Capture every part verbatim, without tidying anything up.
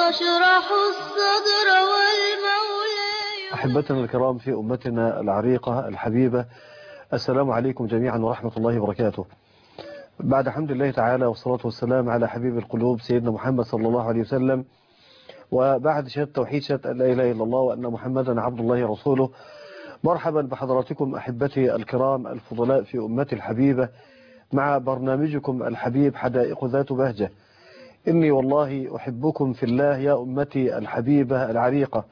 واشرح الصدر والمولى. أحبتنا الكرام في أمتنا العريقة الحبيبة، السلام عليكم جميعا ورحمة الله وبركاته. بعد حمد الله تعالى والصلاة والسلام على حبيب القلوب سيدنا محمد صلى الله عليه وسلم، وبعد شهادة توحيد شهادة أن لا إله إلا الله وأن محمدا عبد الله ورسوله، مرحبا بحضراتكم أحبتي الكرام الفضلاء في أمتي الحبيبة مع برنامجكم الحبيب حدائق ذات بهجة. إني والله أحبكم في الله يا أمتي الحبيبة العريقة.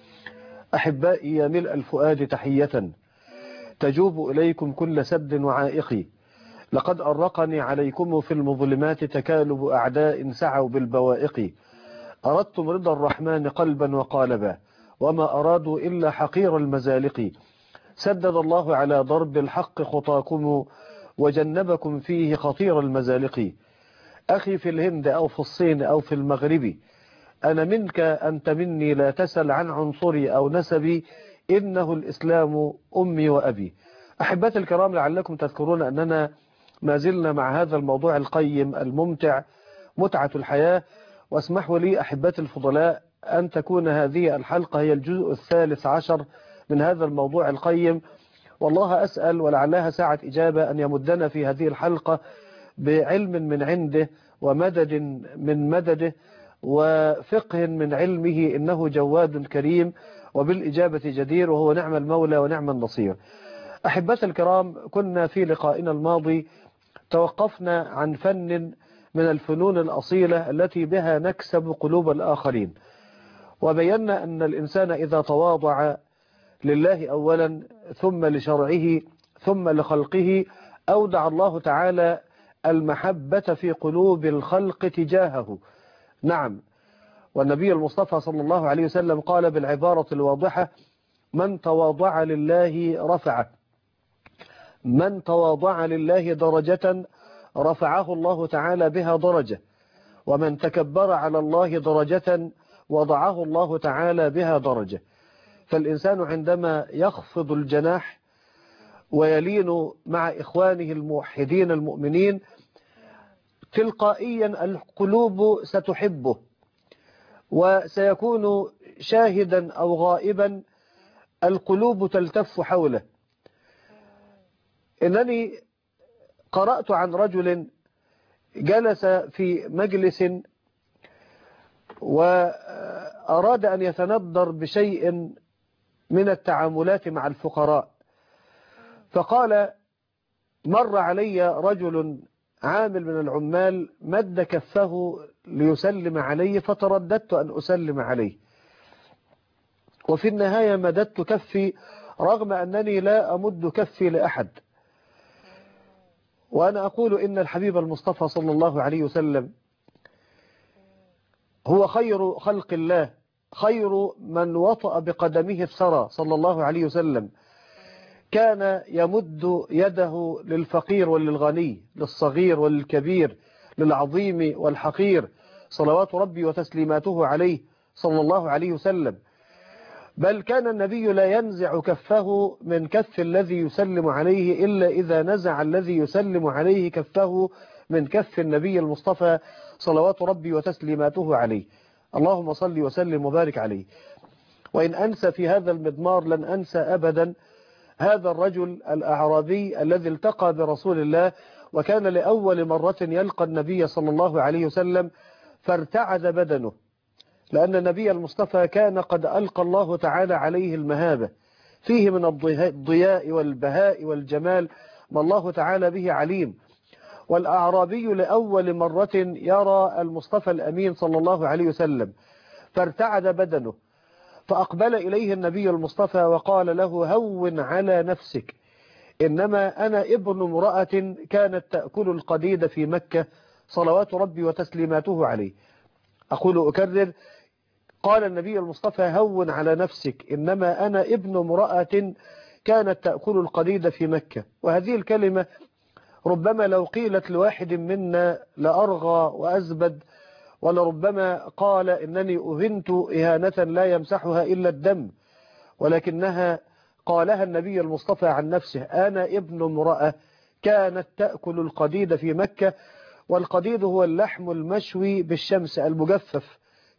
أحبائي يا ملء الفؤاد تحية تجوب إليكم كل سد وعائق، لقد أرقني عليكم في المظلمات تكالب أعداء سعوا بالبوائق. أردتم رضا الرحمن قلبا وقالبا، وما أرادوا إلا حقير المزالق. سدد الله على ضرب الحق خطاكم وجنبكم فيه خطير المزالق. أخي في الهند أو في الصين أو في المغرب، أنا منك أنت مني، لا تسل عن عنصري أو نسبي، إنه الإسلام أمي وأبي. أحبتي الكرام، لعلكم تذكرون أننا ما زلنا مع هذا الموضوع القيم الممتع، متعة الحياة. واسمحوا لي أحبتي الفضلاء أن تكون هذه الحلقة هي الجزء الثالث عشر من هذا الموضوع القيم، والله أسأل ولعلها ساعة إجابة أن يمدنا في هذه الحلقة بعلم من عنده ومدد من مدده وفقه من علمه، إنه جواد كريم وبالإجابة جدير، وهو نعم المولى ونعم النصير. أحبتي الكرام، كنا في لقائنا الماضي توقفنا عن فن من الفنون الأصيلة التي بها نكسب قلوب الآخرين، وبينا أن الإنسان إذا تواضع لله أولا ثم لشرعه ثم لخلقه أودع الله تعالى المحبة في قلوب الخلق تجاهه. نعم، والنبي المصطفى صلى الله عليه وسلم قال بالعبارة الواضحة: من تواضع لله رفعه، من تواضع لله درجة رفعه الله تعالى بها درجة، ومن تكبر على الله درجة وضعه الله تعالى بها درجة. فالإنسان عندما يخفض الجناح ويلين مع إخوانه الموحدين المؤمنين، تلقائيا القلوب ستحبه، وسيكون شاهدا أو غائبا القلوب تلتف حوله. إنني قرأت عن رجل جلس في مجلس وأراد أن يتندر بشيء من التعاملات مع الفقراء، فقال: مر علي رجل عامل من العمال مد كفه ليسلم عليه، فترددت أن أسلم عليه، وفي النهاية مددت كفي رغم أنني لا أمد كفي لأحد. وأنا أقول إن الحبيب المصطفى صلى الله عليه وسلم هو خير خلق الله، خير من وطأ بقدمه الثرى صلى الله عليه وسلم. كان يمد يده للفقير وللغني، للصغير وللكبير، للعظيم والحقير، صلوات ربي وتسليماته عليه صلى الله عليه وسلم. بل كان النبي لا ينزع كفه من كف الذي يسلم عليه إلا إذا نزع الذي يسلم عليه كفه من كف النبي المصطفى صلوات ربي وتسليماته عليه. اللهم صل وسلم وبارك عليه. وإن أنسى في هذا المضمار لن أنسى أبدا هذا الرجل الأعرابي الذي التقى برسول الله، وكان لأول مرة يلقى النبي صلى الله عليه وسلم، فارتعد بدنه، لأن النبي المصطفى كان قد ألقى الله تعالى عليه المهابة، فيه من الضياء والبهاء والجمال ما الله تعالى به عليم. والأعرابي لأول مرة يرى المصطفى الأمين صلى الله عليه وسلم، فارتعد بدنه، فأقبل إليه النبي المصطفى وقال له: هون على نفسك، إنما أنا ابن امرأة كانت تأكل القديد في مكة صلوات ربي وتسليماته عليه. أقول أكرر، قال النبي المصطفى: هون على نفسك، إنما أنا ابن امرأة كانت تأكل القديد في مكة. وهذه الكلمة ربما لو قيلت لواحد منا لأرغى وأزبد، ولربما قال إنني أهنت إهانة لا يمسحها إلا الدم، ولكنها قالها النبي المصطفى عن نفسه: أنا ابن امرأة كانت تأكل القديد في مكة. والقديد هو اللحم المشوي بالشمس المجفف،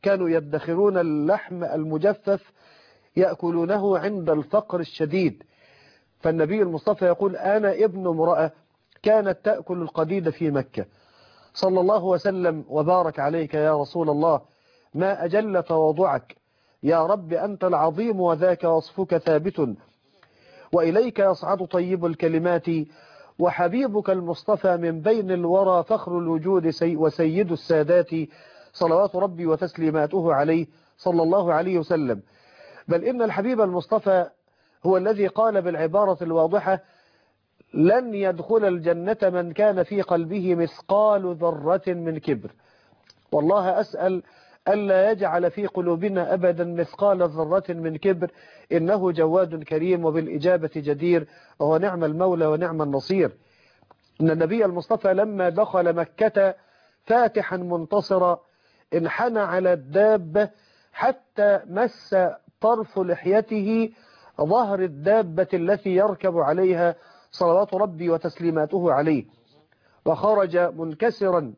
كانوا يدخرون اللحم المجفف يأكلونه عند الفقر الشديد. فالنبي المصطفى يقول أنا ابن امرأة كانت تأكل القديد في مكة. صلى الله وسلم وبارك عليك يا رسول الله، ما أجل تواضعك، يا رب أنت العظيم وذاك وصفك ثابت، وإليك يصعد طيب الكلمات، وحبيبك المصطفى من بين الورى فخر الوجود سي وسيد السادات، صلوات ربي وتسليماته عليه صلى الله عليه وسلم. بل إن الحبيب المصطفى هو الذي قال بالعبارة الواضحة: لن يدخل الجنة من كان في قلبه مثقال ذرة من كبر. والله أسأل ألا يجعل في قلوبنا أبدا مثقال ذرة من كبر، إنه جواد كريم وبالإجابة جدير، وهو نعم المولى ونعم النصير. إن النبي المصطفى لما دخل مكة فاتحا منتصرا انحنى على الدابة حتى مس طرف لحيته ظهر الدابة التي يركب عليها صلوات ربي وتسليماته عليه، وخرج منكسرا.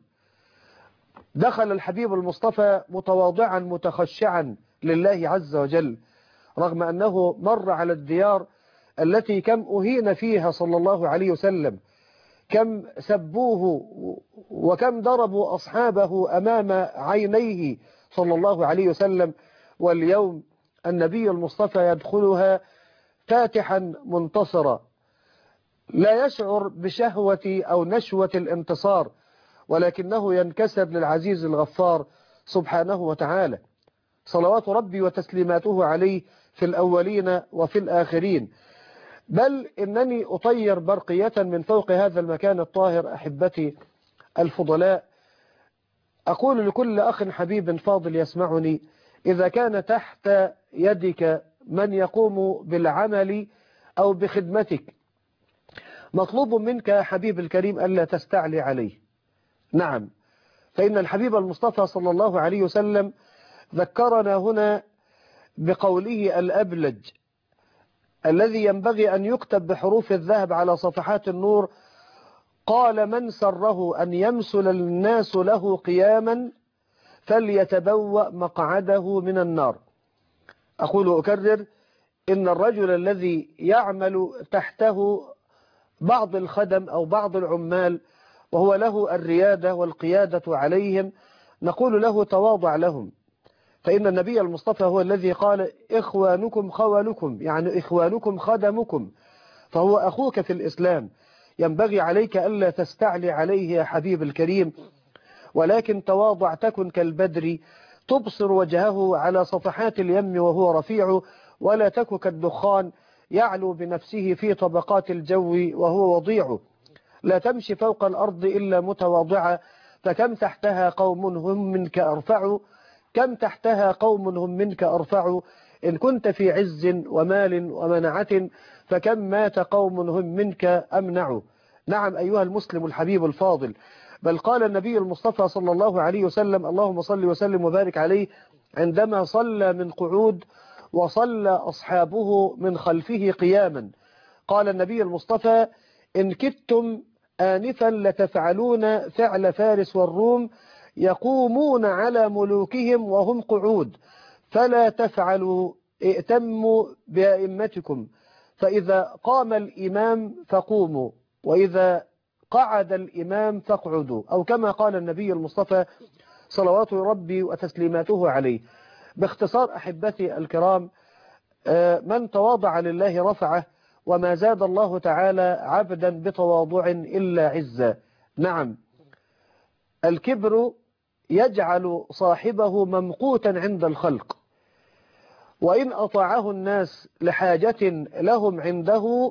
دخل الحبيب المصطفى متواضعا متخشعا لله عز وجل، رغم أنه مر على الديار التي كم أهين فيها صلى الله عليه وسلم، كم سبوه وكم ضربوا أصحابه أمام عينيه صلى الله عليه وسلم. واليوم النبي المصطفى يدخلها فاتحا منتصرا، لا يشعر بشهوة أو نشوة الانتصار، ولكنه ينكسر للعزيز الغفار سبحانه وتعالى، صلوات ربي وتسليماته عليه في الأولين وفي الآخرين. بل إنني أطير برقية من فوق هذا المكان الطاهر أحبتي الفضلاء، أقول لكل أخ حبيب فاضل يسمعني: إذا كان تحت يدك من يقوم بالعمل أو بخدمتك، مطلوب منك يا حبيب الكريم ألا تستعلي عليه. نعم، فإن الحبيب المصطفى صلى الله عليه وسلم ذكرنا هنا بقوله الأبلج الذي ينبغي أن يكتب بحروف الذهب على صفحات النور، قال: من سره أن يمثل الناس له قياما فليتبوأ مقعده من النار. أقول أكرر: إن الرجل الذي يعمل تحته بعض الخدم أو بعض العمال وهو له الريادة والقيادة عليهم، نقول له تواضع لهم، فإن النبي المصطفى هو الذي قال: إخوانكم خوالكم، يعني إخوانكم خدمكم، فهو أخوك في الإسلام، ينبغي عليك ألا تستعلي عليه يا حبيب الكريم، ولكن تواضع، تكن كالبدر تبصر وجهه على صفحات اليم وهو رفيع، ولا تك كالدخان يعلو بنفسه في طبقات الجو وهو وضيع. لا تمشي فوق الأرض إلا متواضعة، فكم تحتها قوم هم منك أرفع، كم تحتها قوم هم منك أرفع، إن كنت في عز ومال ومنعة فكم مات قوم هم منك أمنع. نعم أيها المسلم الحبيب الفاضل، بل قال النبي المصطفى صلى الله عليه وسلم: اللهم صل وسلم وبارك عليه، عندما صلى من قعود وصلى أصحابه من خلفه قياما، قال النبي المصطفى: إن كدتم آنفا لتفعلون فعل فارس والروم يقومون على ملوكهم وهم قعود، فلا تفعلوا، ائتموا بأئمتكم، فإذا قام الإمام فقوموا، وإذا قعد الإمام فاقعدوا، أو كما قال النبي المصطفى صلوات ربي وتسليماته عليه. باختصار أحبتي الكرام، من تواضع لله رفعه، وما زاد الله تعالى عبدا بتواضع إلا عزا. نعم، الكبر يجعل صاحبه ممقوتا عند الخلق، وإن أطاعه الناس لحاجة لهم عنده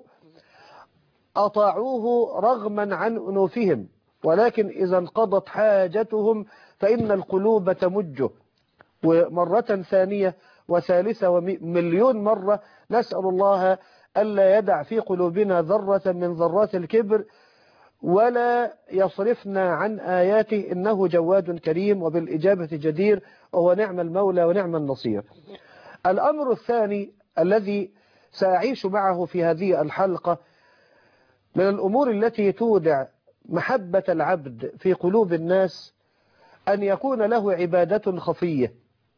أطاعوه رغما عن أنوفهم، ولكن إذا انقضت حاجتهم فإن القلوب تمجه. ومرة ثانية وثالثة ومليون مرة نسأل الله ألا يدع في قلوبنا ذرة من ذرات الكبر، ولا يصرفنا عن آياته، إنه جواد كريم وبالإجابة جدير، وهو نعم المولى ونعم النصير. الأمر الثاني الذي سأعيش معه في هذه الحلقة من الأمور التي تودع محبة العبد في قلوب الناس، أن يكون له عبادة خفية.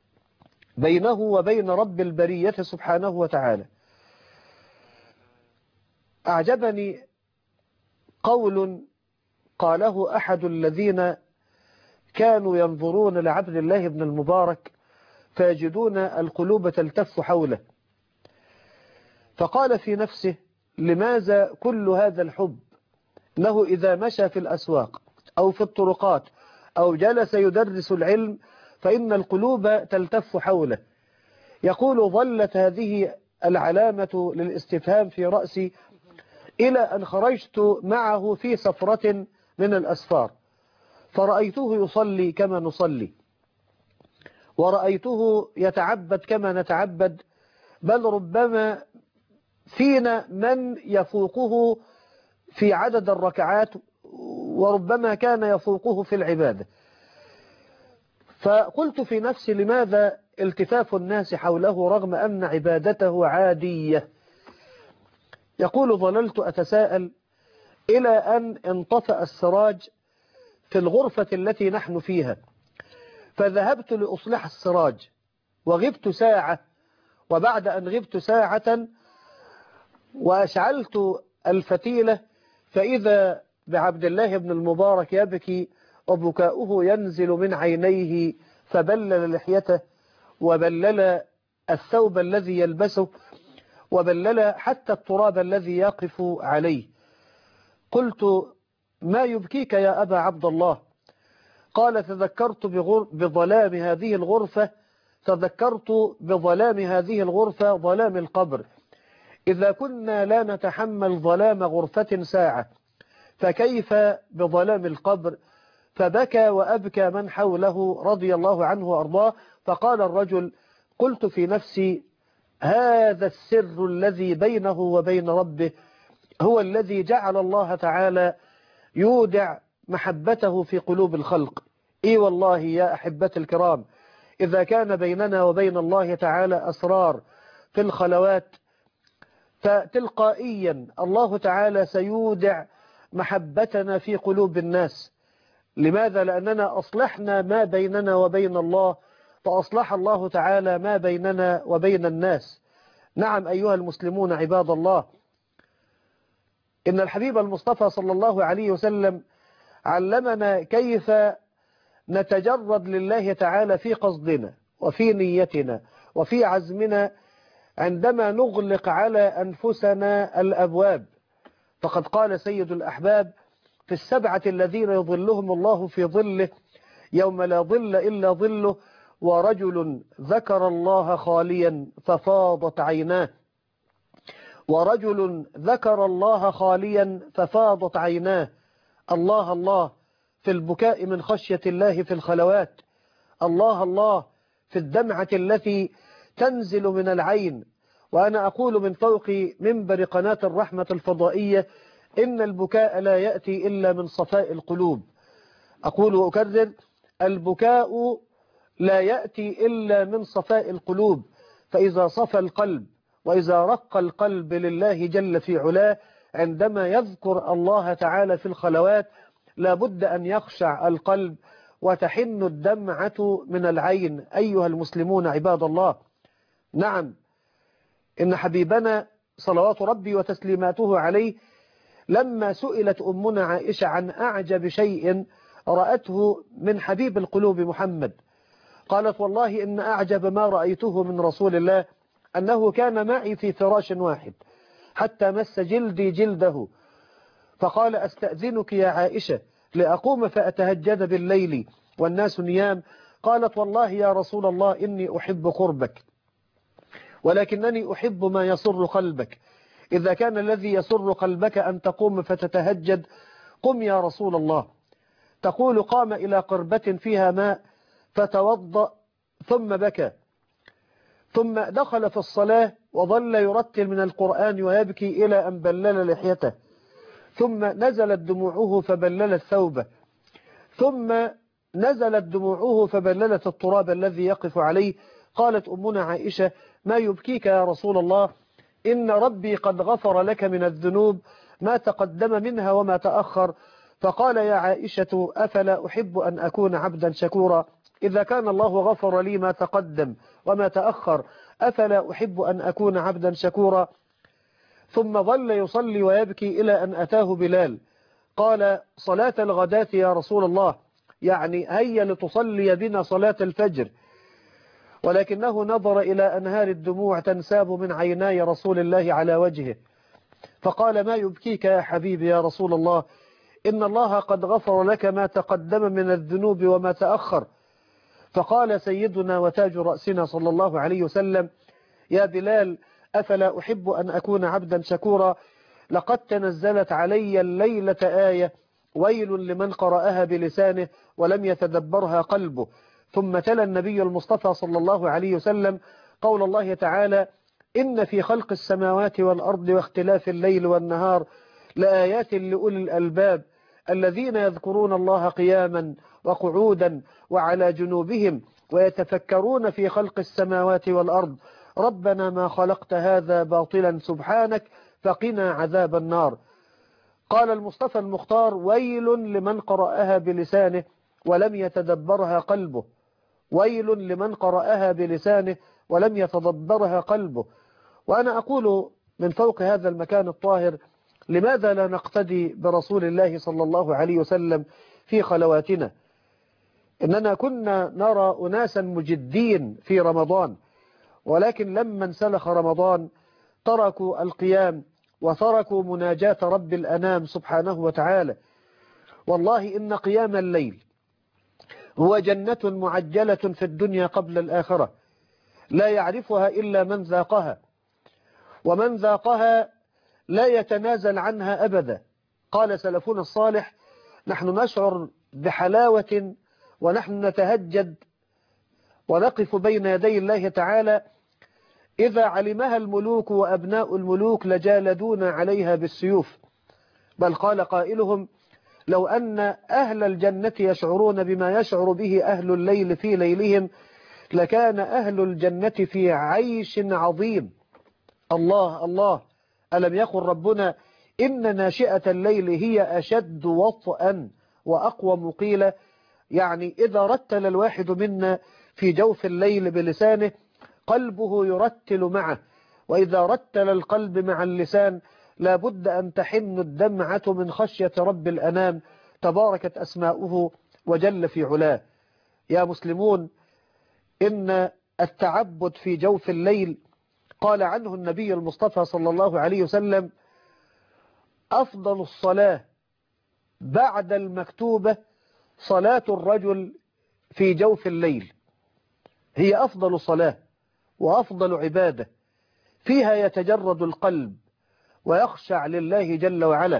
بينه وبين رب البرية سبحانه وتعالى. أعجبني قول قاله أحد الذين كانوا ينظرون لعبد الله بن المبارك فيجدون القلوب تلتف حوله، فقال في نفسه: لماذا كل هذا الحب له إذا مشى في الأسواق أو في الطرقات أو جلس يدرس العلم فإن القلوب تلتف حوله. يقول: ظلت هذه العلامة للاستفهام في رأسي إلى أن خرجت معه في سفرة من الأسفار، فرأيته يصلي كما نصلي، ورأيته يتعبد كما نتعبد، بل ربما فينا من يفوقه في عدد الركعات، وربما كان يفوقه في العبادة. فقلت في نفسي: لماذا التفاف الناس حوله رغم أن عبادته عادية؟ يقول: ظللت أتساءل إلى أن انطفأ السراج في الغرفة التي نحن فيها، فذهبت لأصلح السراج وغبت ساعة، وبعد أن غبت ساعة وأشعلت الفتيلة فإذا بعبد الله بن المبارك يبكي وبكاؤه ينزل من عينيه، فبلل لحيته وبلل الثوب الذي يلبسه وبلل حتى التراب الذي يقف عليه. قلت: ما يبكيك يا أبا عبد الله؟ قال: تذكرت بظلام هذه الغرفة تذكرت بظلام هذه الغرفة ظلام القبر، إذا كنا لا نتحمل ظلام غرفة ساعة فكيف بظلام القبر؟ فبكى وأبكى من حوله رضي الله عنه وأرضاه. فقال الرجل: قلت في نفسي: هذا السر الذي بينه وبين ربه هو الذي جعل الله تعالى يودع محبته في قلوب الخلق. إي والله يا أحبتي الكرام، إذا كان بيننا وبين الله تعالى أسرار في الخلوات فتلقائيا الله تعالى سيودع محبتنا في قلوب الناس. لماذا؟ لأننا أصلحنا ما بيننا وبين الله، فأصلح الله تعالى ما بيننا وبين الناس. نعم أيها المسلمون عباد الله، إن الحبيب المصطفى صلى الله عليه وسلم علمنا كيف نتجرد لله تعالى في قصدنا وفي نيتنا وفي عزمنا عندما نغلق على أنفسنا الأبواب. فقد قال سيد الأحباب: في السبعة الذين يظلهم الله في ظله يوم لا ظل إلا ظله: ورجل ذكر الله خاليا ففاضت عيناه. ورجل ذكر الله خاليا ففاضت عيناه. الله الله في البكاء من خشية الله في الخلوات، الله الله في الدمعة التي تنزل من العين. وأنا أقول من فوق منبر قناة الرحمة الفضائية: إن البكاء لا يأتي إلا من صفاء القلوب. أقول وأكرر: البكاء لا يأتي إلا من صفاء القلوب. فإذا صفى القلب وإذا رق القلب لله جل في علاه عندما يذكر الله تعالى في الخلوات لابد أن يخشع القلب وتحن الدمعة من العين. أيها المسلمون عباد الله، نعم إن حبيبنا صلوات ربي وتسليماته عليه لما سئلت أمنا عائشة عن أعجب شيء رأته من حبيب القلوب محمد، قالت: والله إن أعجب ما رأيته من رسول الله أنه كان معي في فراش واحد حتى مس جلدي جلده، فقال: أستأذنك يا عائشة لأقوم فأتهجد بالليل والناس نيام. قالت: والله يا رسول الله إني أحب قربك، ولكنني أحب ما يسر قلبك. إذا كان الذي يسر قلبك أن تقوم فتتهجد قم يا رسول الله. تقول: قام إلى قربة فيها ماء فتوضأ ثم بكى، ثم دخل في الصلاة وظل يرتل من القرآن ويبكي إلى أن بلل لحيته، ثم نزلت دموعه فبللت ثوبه، ثم نزلت دموعه فبللت التراب الذي يقف عليه. قالت أمنا عائشة: ما يبكيك يا رسول الله؟ إن ربي قد غفر لك من الذنوب ما تقدم منها وما تأخر. فقال: يا عائشة أفلا أحب أن أكون عبدا شكورا؟ إذا كان الله غفر لي ما تقدم وما تأخر أفلا أحب أن أكون عبدا شكورا. ثم ظل يصلي ويبكي إلى أن أتاه بلال قال صلاة الغداة يا رسول الله، يعني هيا لتصلي بنا صلاة الفجر. ولكنه نظر إلى أنهار الدموع تنساب من عيناي رسول الله على وجهه، فقال ما يبكيك يا حبيبي يا رسول الله؟ إن الله قد غفر لك ما تقدم من الذنوب وما تأخر. فقال سيدنا وتاج رأسنا صلى الله عليه وسلم يا بلال أفلا أحب أن أكون عبدا شكورا؟ لقد تنزلت علي الليلة آية ويل لمن قرأها بلسانه ولم يتدبرها قلبه. ثم تلا النبي المصطفى صلى الله عليه وسلم قول الله تعالى إن في خلق السماوات والأرض واختلاف الليل والنهار لآيات لأولي الألباب الذين يذكرون الله قياما وقعودا وعلى جنوبهم ويتفكرون في خلق السماوات والأرض ربنا ما خلقت هذا باطلا سبحانك فقنا عذاب النار. قال المصطفى المختار ويل لمن قرأها بلسانه ولم يتدبرها قلبه، ويل لمن قرأها بلسانه ولم يتدبرها قلبه. وأنا أقول من فوق هذا المكان الطاهر لماذا لا نقتدي برسول الله صلى الله عليه وسلم في خلواتنا؟ إننا كنا نرى أناسا مجدين في رمضان، ولكن لما انسلخ رمضان تركوا القيام وتركوا مناجاة رب الأنام سبحانه وتعالى. والله إن قيام الليل هو جنة معجلة في الدنيا قبل الآخرة لا يعرفها إلا من ذاقها، ومن ذاقها لا يتنازل عنها أبدا. قال سلفنا الصالح نحن نشعر بحلاوة ونحن نتهجد ونقف بين يدي الله تعالى إذا علمها الملوك وأبناء الملوك لجالدونا عليها بالسيوف. بل قال قائلهم لو أن أهل الجنة يشعرون بما يشعر به أهل الليل في ليلهم لكان أهل الجنة في عيش عظيم. الله الله، ألم يقل ربنا إن ناشئة الليل هي أشد وطئا وأقوى قيلا؟ يعني إذا رتل الواحد منا في جوف الليل بلسانه قلبه يرتل معه، وإذا رتل القلب مع اللسان لا بد أن تحن الدمعة من خشية رب الأنام تباركت أسماؤه وجل في علاه. يا مسلمون إن التعبد في جوف الليل قال عنه النبي المصطفى صلى الله عليه وسلم أفضل الصلاة بعد المكتوبة صلاة الرجل في جوف الليل، هي أفضل صلاة وأفضل عبادة فيها يتجرد القلب ويخشع لله جل وعلا،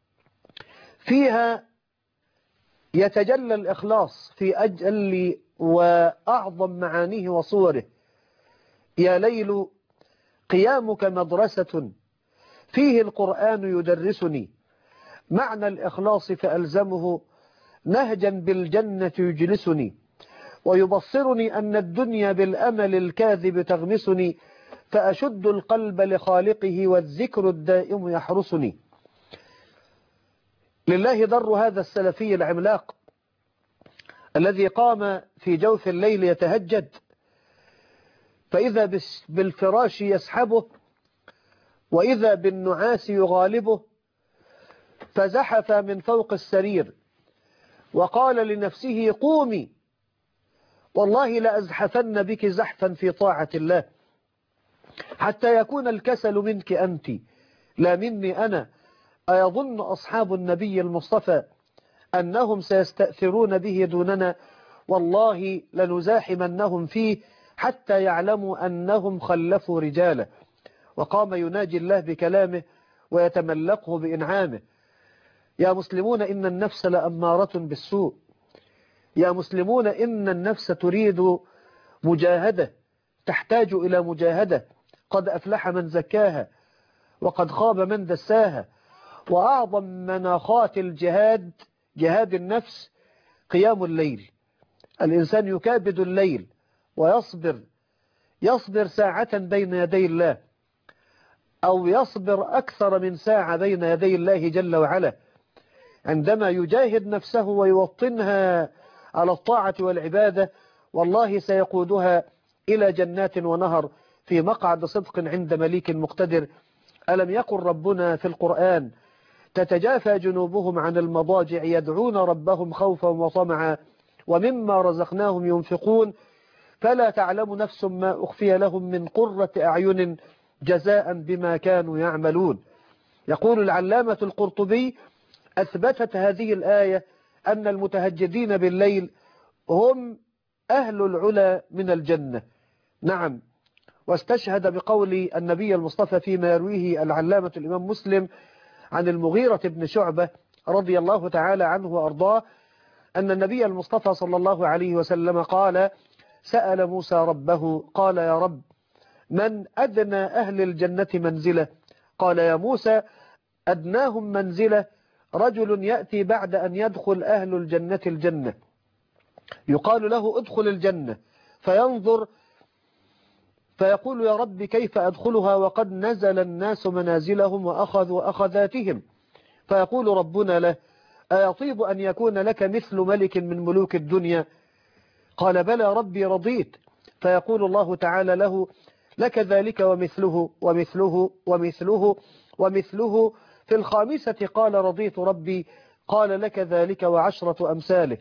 فيها يتجلى الإخلاص في أجل وأعظم معانيه وصوره. يا ليل قيامك مدرسة فيه القرآن يدرسني معنى الإخلاص فألزمه نهجا بالجنة يجلسني ويبصرني أن الدنيا بالأمل الكاذب تغمسني فأشد القلب لخالقه والذكر الدائم يحرسني. لله در هذا السلفي العملاق الذي قام في جوف الليل يتهجد فإذا بالفراش يسحبه وإذا بالنعاس يغالبه، فزحف من فوق السرير وقال لنفسه قومي والله لأزحفن بك زحفا في طاعة الله حتى يكون الكسل منك أنت لا مني أنا. أيظن أصحاب النبي المصطفى أنهم سيستأثرون به دوننا؟ والله لنزاحمنهم فيه حتى يعلموا أنهم خلفوا رجاله. وقام يناجي الله بكلامه ويتملقه بإنعامه. يا مسلمون إن النفس لأمارة بالسوء، يا مسلمون إن النفس تريد مجاهدة، تحتاج إلى مجاهدة. قد أفلح من زكاها وقد خاب من دساها. وأعظم مناخات الجهاد جهاد النفس قيام الليل. الإنسان يكابد الليل ويصبر، يصبر ساعة بين يدي الله أو يصبر أكثر من ساعة بين يدي الله جل وعلا عندما يجاهد نفسه ويوطنها على الطاعة والعبادة والله سيقودها إلى جنات ونهر في مقعد صدق عند مليك مقتدر. ألم يقل ربنا في القرآن تتجافى جنوبهم عن المضاجع يدعون ربهم خوفا وطمعا ومما رزقناهم ينفقون فلا تعلم نفس ما أخفي لهم من قرة أعين جزاء بما كانوا يعملون. يقول العلامة القرطبي أثبتت هذه الآية أن المتهجدين بالليل هم أهل العلا من الجنة. نعم، واستشهد بقول النبي المصطفى فيما يرويه العلامة الإمام مسلم عن المغيرة بن شعبة رضي الله تعالى عنه وأرضاه أن النبي المصطفى صلى الله عليه وسلم قال سأل موسى ربه قال يا رب من أدنى أهل الجنة منزلة؟ قال يا موسى أدناهم منزلة رجل يأتي بعد أن يدخل أهل الجنة الجنة يقال له ادخل الجنة فينظر فيقول يا رب كيف أدخلها وقد نزل الناس منازلهم وأخذوا أخذاتهم؟ فيقول ربنا له أيطيب أن يكون لك مثل ملك من ملوك الدنيا؟ قال بلى ربي رضيت. فيقول الله تعالى له لك ذلك ومثله ومثله ومثله ومثله في الخامسة قال رضيت ربي قال لك ذلك وعشرة أمثاله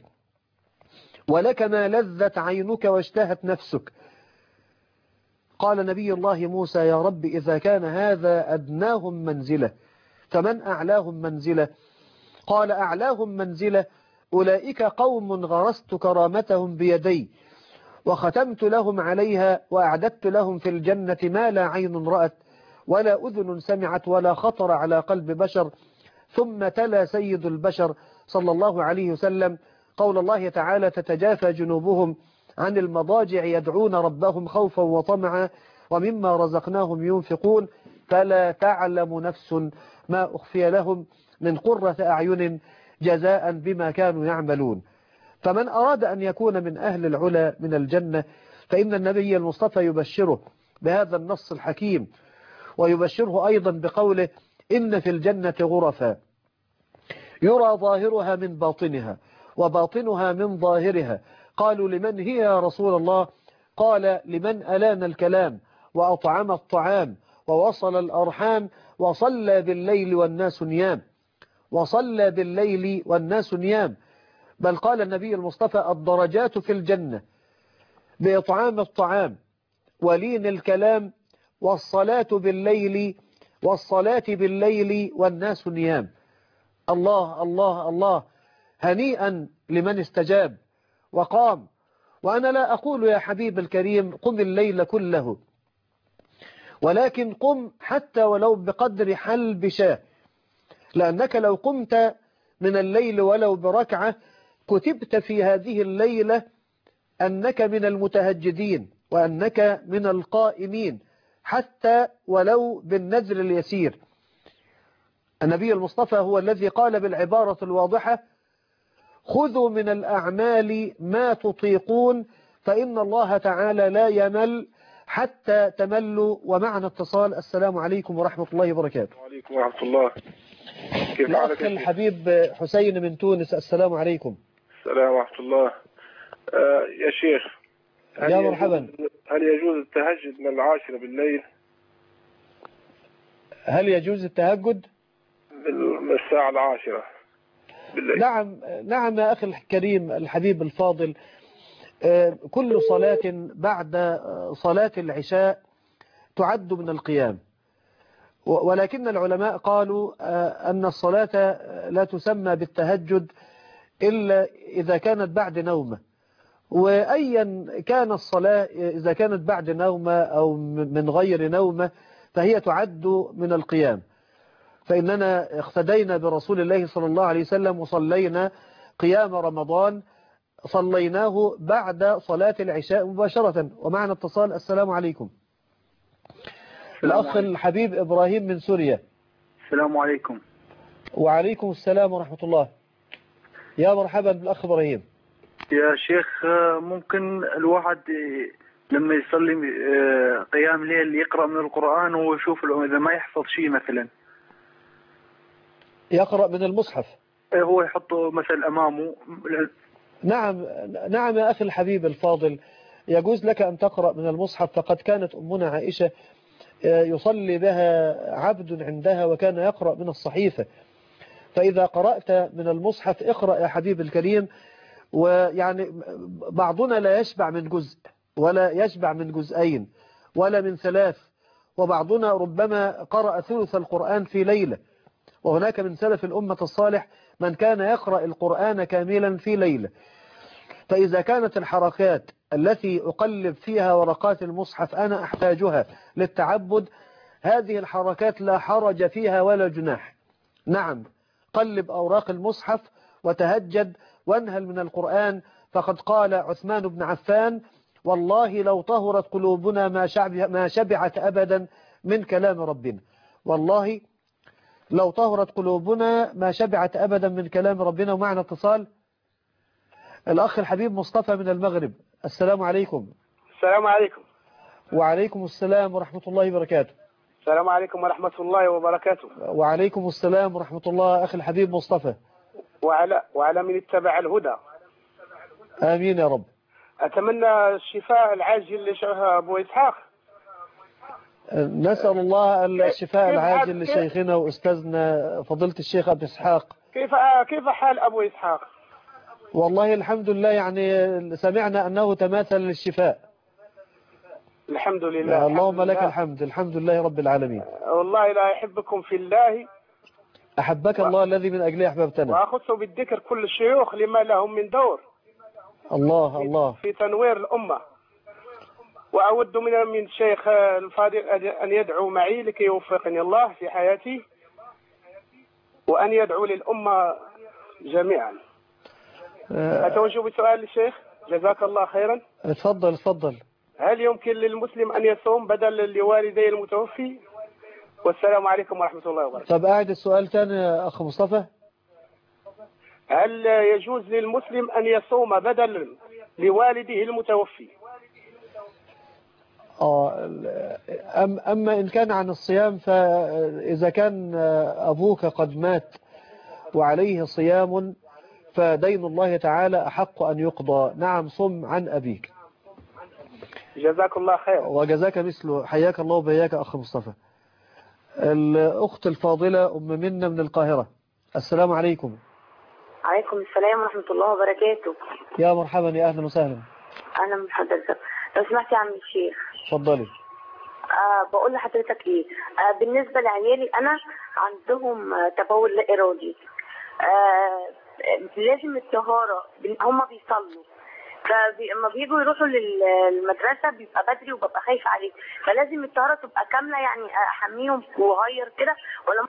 ولك ما لذت عينك واشتهت نفسك. قال نبي الله موسى يا رب إذا كان هذا أدناهم منزلة فمن أعلاهم منزلة؟ قال أعلاهم منزلة أولئك قوم غرست كرامتهم بيدي وختمت لهم عليها وأعددت لهم في الجنة ما لا عين رأت ولا أذن سمعت ولا خطر على قلب بشر. ثم تلا سيد البشر صلى الله عليه وسلم قول الله تعالى تتجافى جنوبهم عن المضاجع يدعون ربهم خوفا وطمعا ومما رزقناهم ينفقون فلا تعلم نفس ما أخفي لهم من قرة أعين جزاء بما كانوا يعملون. فمن أراد أن يكون من أهل العلا من الجنة فإن النبي المصطفى يبشره بهذا النص الحكيم ويبشره أيضا بقوله إن في الجنة غرفا يرى ظاهرها من باطنها وباطنها من ظاهرها. قالوا لمن هي يا رسول الله؟ قال لمن ألان الكلام وأطعم الطعام ووصل الأرحام وصلى بالليل والناس نيام وصلى بالليل والناس نيام. بل قال النبي المصطفى الدرجات في الجنة بإطعام الطعام ولين الكلام والصلاة بالليل والصلاة بالليل والناس نيام. الله الله الله، هنيئا لمن استجاب وقام. وأنا لا أقول يا حبيب الكريم قم الليل كله، ولكن قم حتى ولو بقدر حلب شاه، لأنك لو قمت من الليل ولو بركعة كتبت في هذه الليلة أنك من المتهجدين وأنك من القائمين حتى ولو بالنذر اليسير. النبي المصطفى هو الذي قال بالعبارة الواضحة خذوا من الأعمال ما تطيقون فإن الله تعالى لا يمل حتى تملوا. ومعنا اتصال. السلام عليكم ورحمة الله وبركاته. وعليكم ورحمة الله. كيف حالك الحبيب حسين من تونس؟ السلام عليكم. السلام ورحمة الله. آه يا شيخ، يا مرحبا. هل يجوز التهجد من العاشرة بالليل؟ هل يجوز التهجد من الساعة العاشرة بالليل؟ نعم نعم يا أخي الكريم الحبيب الفاضل، كل صلاة بعد صلاة العشاء تعد من القيام، ولكن العلماء قالوا أن الصلاة لا تسمى بالتهجد إلا إذا كانت بعد نومة، وأيا كان الصلاة إذا كانت بعد نومة أو من غير نومة فهي تعد من القيام. فإننا اقتدينا برسول الله صلى الله عليه وسلم وصلينا قيام رمضان صليناه بعد صلاة العشاء مباشرة. ومعنا اتصال. السلام عليكم. الأخ الحبيب إبراهيم من سوريا. السلام عليكم. وعليكم السلام ورحمة الله. يا مرحبا بالأخ إبراهيم. يا شيخ، ممكن الواحد لما يصلي قيام ليل يقرأ من القرآن ويشوف إذا ما يحفظ شيء مثلا يقرأ من المصحف؟ هو يحطه مثلا أمامه نعم نعم يا أخي الحبيب الفاضل، يجوز لك أن تقرأ من المصحف، فقد كانت أمنا عائشة يصلي بها عبد عندها وكان يقرأ من الصحيفة. فإذا قرأت من المصحف اقرأ يا حبيب الكريم. ويعني بعضنا لا يشبع من جزء ولا يشبع من جزئين ولا من ثلاث، وبعضنا ربما قرأ ثلث القرآن في ليلة، وهناك من سلف الأمة الصالح من كان يقرأ القرآن كاملا في ليلة. فإذا كانت الحركات التي أقلب فيها ورقات المصحف أنا أحتاجها للتعبد، هذه الحركات لا حرج فيها ولا جناح. نعم، قلب أوراق المصحف وتهجد وانهل من القرآن، فقد قال عثمان بن عفان: والله لو طهرت قلوبنا ما شعب- ما شبعت أبدا من كلام ربنا. والله لو طهرت قلوبنا ما شبعت أبدا من كلام ربنا. ومعنا اتصال الأخ الحبيب مصطفى من المغرب. السلام عليكم. السلام عليكم. وعليكم السلام ورحمة الله وبركاته. السلام عليكم ورحمة الله وبركاته. وعليكم السلام ورحمة الله أخي الحبيب مصطفى. وعلى وعلى من اتبع الهدى. آمين يا رب. أتمنى الشفاء العاجل لشيخ أبو إسحاق. نسأل الله الشفاء كيف العاجل حال- لشيخنا وأستاذنا فضيلة الشيخ أبو إسحاق. كيف كيف حال أبو إسحاق؟ والله الحمد لله، يعني سمعنا أنه تماثل للشفاء. الحمد لله. اللهم الحمد لك لله. الحمد. الحمد لله رب العالمين. والله لا يحبكم في الله. أحبك الله الذي من أجله أحببتنا. وأخص بالذكر كل الشيوخ لما لهم من دور الله الله. في تنوير الأمة. وأود من من الشيخ الفاضل أن يدعو معي لكي يوفقني الله في حياتي، وأن يدعو للأمة جميعا. آه، أتوجه بسؤال للشيخ، جزاك الله خيرا. اتفضل اتفضل. هل يمكن للمسلم أن يصوم بدل لوالدي المتوفي؟ والسلام عليكم ورحمة الله وبركاته. طب قاعد السؤال تاني يا أخ مصطفى. هل يجوز للمسلم أن يصوم بدل لوالده المتوفي؟ آه أم أما إن كان عن الصيام، فإذا كان أبوك قد مات وعليه صيام فدين الله تعالى أحق أن يقضى. نعم، صم عن أبيك. جزاك الله خير. وجزاك مثله. حياك الله وبياك أخ مصطفى. الأخت الفاضلة أم منا من القاهرة. السلام عليكم. عليكم السلام ورحمة الله وبركاته. يا مرحبا، يا أهلا وسهلا. أهلا بحضرتك. لو سمحت يا عم الشيخ. اتفضلي. أه بقول لحضرتك إيه، أه بالنسبة لعيالي أنا عندهم آه، تبول لا إرادي. أه لازم الطهارة، هم بيصلوا، فلما بيجوا يروحوا للمدرسة بيبقى بدري وببقى خايفة عليهم، فلازم الطهارة تبقى كاملة، يعني أحميهم وأغير كده ولا؟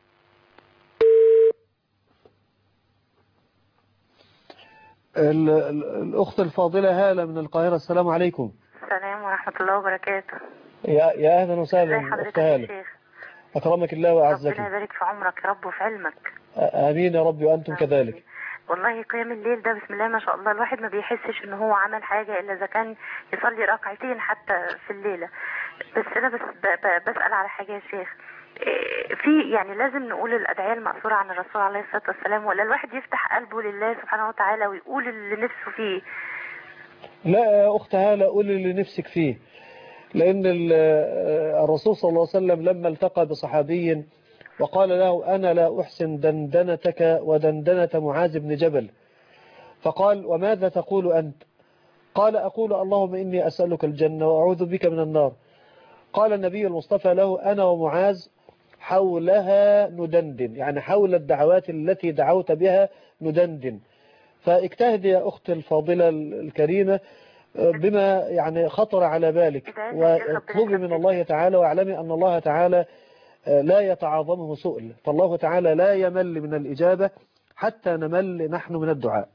ال- ال- الأخت الفاضلة هالة من القاهرة. السلام عليكم. السلام ورحمة الله وبركاته. يا يا أهلا ازي وسهلا حضرتك أخت يا هالة. شيخ؟ أكرمك الله وأعزك. ربنا يبارك في عمرك يا رب وفي علمك. آمين يا رب وأنتم كذلك. والله قيام الليل ده بسم الله ما شاء الله الواحد ما بيحسش ان هو عمل حاجة الا اذا كان يصلي ركعتين حتى في الليلة. بس انا بس ب- ب- بسأل على حاجة يا شيخ. إيه، في يعني لازم نقول الأدعية المأثورة عن الرسول عليه الصلاة والسلام، ولا الواحد يفتح قلبه لله سبحانه وتعالى ويقول اللي نفسه فيه؟ لا يا أخت هالة، قولي اللي نفسك فيه. لأن ال- الرسول صلى الله عليه وسلم لما التقى بصحابي وقال له: أنا لا أحسن دندنتك ودندنة معاذ بن جبل، فقال: وماذا تقول أنت؟ قال: أقول اللهم إني أسألك الجنة وأعوذ بك من النار. قال النبي المصطفى له: أنا ومعاذ حولها ندندن، يعني حول الدعوات التي دعوت بها ندندن. فاجتهد يا أخت الفاضلة الكريمة بما يعني خطر على بالك، واطلبي من الله تعالى، واعلمي أن الله تعالى لا يتعاظمه سؤل، فالله تعالى لا يمل من الإجابة حتى نمل نحن من الدعاء.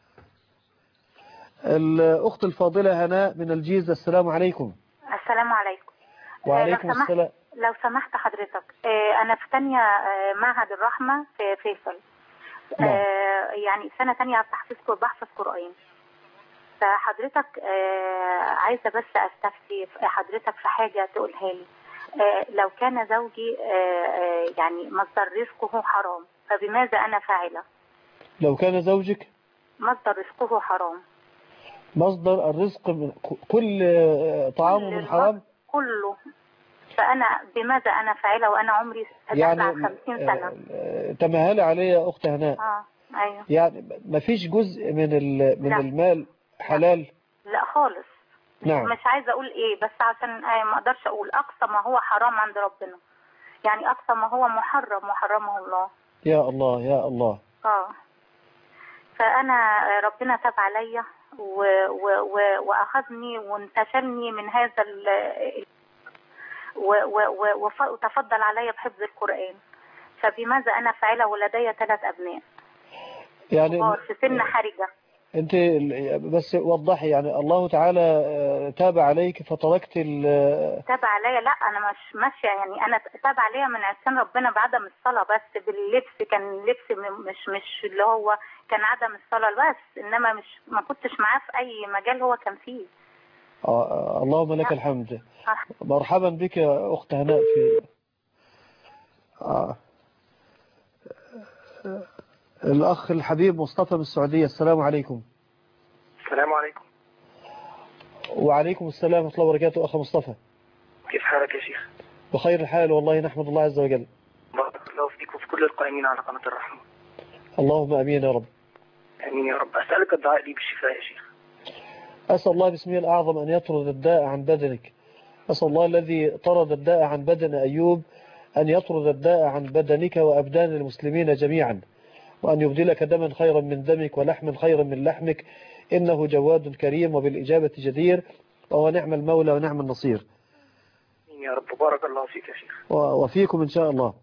الأخت الفاضلة هناء من الجيزة. السلام عليكم. السلام عليكم. وعليكم لو سمحت السلام. لو سمحت حضرتك، آه، أنا في تانية آه، معهد الرحمة في فيصل. نعم. آه، يعني سنة تانية بحفظ بحفظ قرآن. فحضرتك آه، عايزة بس أستفتي حضرتك في حاجة تقولها لي. آه، لو كان زوجي آه، آه، يعني مصدر رزقه حرام، فبماذا أنا فاعلة؟ لو كان زوجك مصدر رزقه حرام. مصدر الرزق من كل طعامه من حرام كله. فأنا بماذا أنا فاعلة وأنا عمري يعني خمسين سنة؟ تمهلي علي يا أخت هناء. آه. أيوه. يعني ما فيش جزء من من لا. المال حلال؟ لا خالص. نعم. مش عايزة أقول إيه بس عشان ما أقدرش أقول أقصى ما هو حرام عند ربنا، يعني أقصى ما هو محرم وحرمه الله. يا الله يا الله. آه. فأنا ربنا تاب عليا و... و... و... وأخذني وانتشلني من هذا ال... و... و... و... وتفضل عليا بحفظ القرآن. فبماذا أنا فاعلة ولدي ثلاث أبناء يعني في سن حرجة. انت بس وضحي، يعني الله تعالى تاب عليك فتركت ال تاب عليا؟ لا انا مش ماشيه، يعني انا تاب عليا من عشان ربنا بعدم الصلاه بس، باللبس كان لبس مش مش اللي هو كان عدم الصلاه بس، انما مش ما كنتش معاه في اي مجال هو كان فيه. آه اللهم لك الحمد. آه. مرحبا بك يا اخت هناء في آه. الأخ الحبيب مصطفى من السعودية. السلام عليكم. السلام عليكم. وعليكم السلام ورحمة الله وبركاته. أخ مصطفى كيف حالك يا شيخ؟ بخير الحال والله، نحمد الله عز وجل. بارك الله فيك وفي كل القائمين على قناة الرحمة. اللهم أمين يا رب. أمين يا رب. أسألك الدعاء لي بالشفاء يا شيخ. أسأل الله باسمه الأعظم أن يطرد الداء عن بدنك. أسأل الله الذي طرد الداء عن بدن أيوب أن يطرد الداء عن بدنك وأبدان المسلمين جميعا، وأن يبدلك دما خيرا من دمك ولحما خيرا من لحمك، إنه جواد كريم وبالإجابة جدير، وهو نعم المولى ونعم النصير. يا رب. بارك الله فيك يا شيخ. وفيكم إن شاء الله.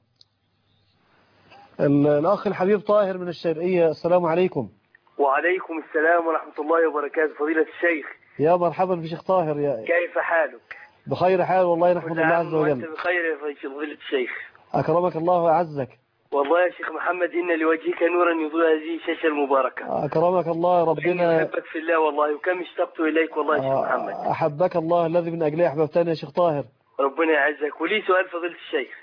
الأخ الحبيب طاهر من الشرقية. السلام عليكم. وعليكم السلام ورحمة الله وبركاته. فضيلة الشيخ. يا مرحبا بشيخ طاهر. يا كيف حالك؟ بخير حال والله، نحمد الله عز وجل. وأنت بخير يا فضيلة الشيخ. أكرمك الله وأعزك. والله يا شيخ محمد إن لوجهك نورا يضيء هذه الشاشة المباركة. أكرمك الله ربنا. أحبك في الله والله، وكم اشتقت إليك والله يا شيخ محمد. أحبك الله الذي من أجله أحببتني يا شيخ طاهر. ربنا يعزك. ولي سؤال فضيلة الشيخ.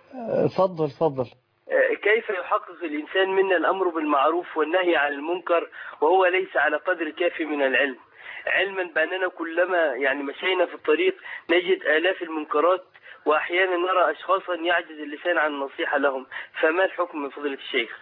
تفضل تفضل. كيف يحقق الإنسان منا الأمر بالمعروف والنهي عن المنكر وهو ليس على قدر كافي من العلم، علما بأننا كلما يعني مشينا في الطريق نجد آلاف المنكرات، وأحيانا نرى أشخاصا يعجز اللسان عن النصيحة لهم، فما الحكم من فضيلة الشيخ؟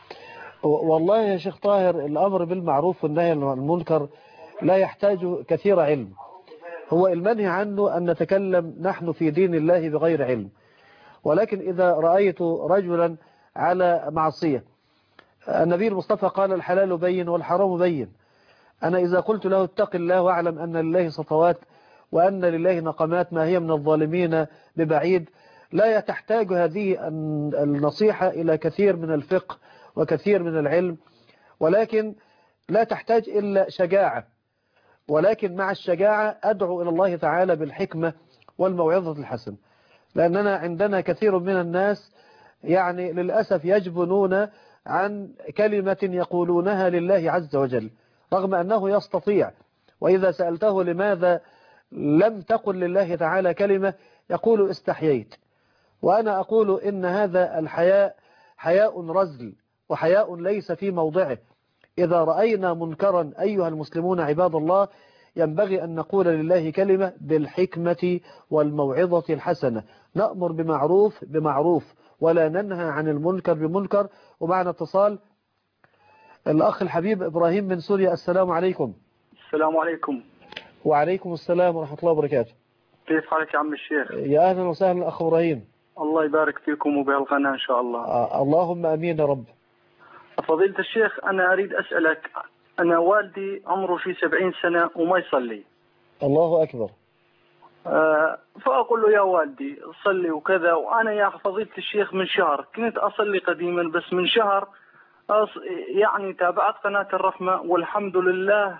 والله يا شيخ طاهر الأمر بالمعروف والنهي عن المنكر لا يحتاج كثير علم. هو المنهي عنه أن نتكلم نحن في دين الله بغير علم. ولكن إذا رأيت رجلا على معصية، النبي المصطفى قال الحلال بين والحرام بين، أنا إذا قلت له اتق الله واعلم أن لله سطوات وأن لله نقمات ما هي من الظالمين ببعيد، لا تحتاج هذه النصيحة إلى كثير من الفقه وكثير من العلم، ولكن لا تحتاج إلا شجاعة. ولكن مع الشجاعة أدعو إلى الله تعالى بالحكمة والموعظة الحسنة، لأننا عندنا كثير من الناس يعني للأسف يجبنون عن كلمة يقولونها لله عز وجل رغم أنه يستطيع، وإذا سألته لماذا لم تقل لله تعالى كلمة يقول استحييت. وأنا أقول إن هذا الحياء حياء رزل وحياء ليس في موضعه. إذا رأينا منكرا أيها المسلمون عباد الله ينبغي أن نقول لله كلمة بالحكمة والموعظة الحسنة، نأمر بمعروف بمعروف ولا ننهى عن المنكر بمنكر. ومعنا اتصال الأخ الحبيب إبراهيم من سوريا. السلام عليكم. السلام عليكم. وعليكم السلام ورحمة الله وبركاته. كيف حالك يا عم الشيخ؟ يا أهلا وسهلا أخ إبراهيم. الله يبارك فيكم وبهالقناة إن شاء الله. آه اللهم أمين يا رب. فضيلة الشيخ أنا أريد أسألك، أنا والدي عمره في سبعين سنة وما يصلي. الله أكبر. آه فأقول له يا والدي صلي وكذا، وأنا يا فضيلة الشيخ من شهر كنت أصلي قديما، بس من شهر يعني تابعت قناة الرحمة والحمد لله،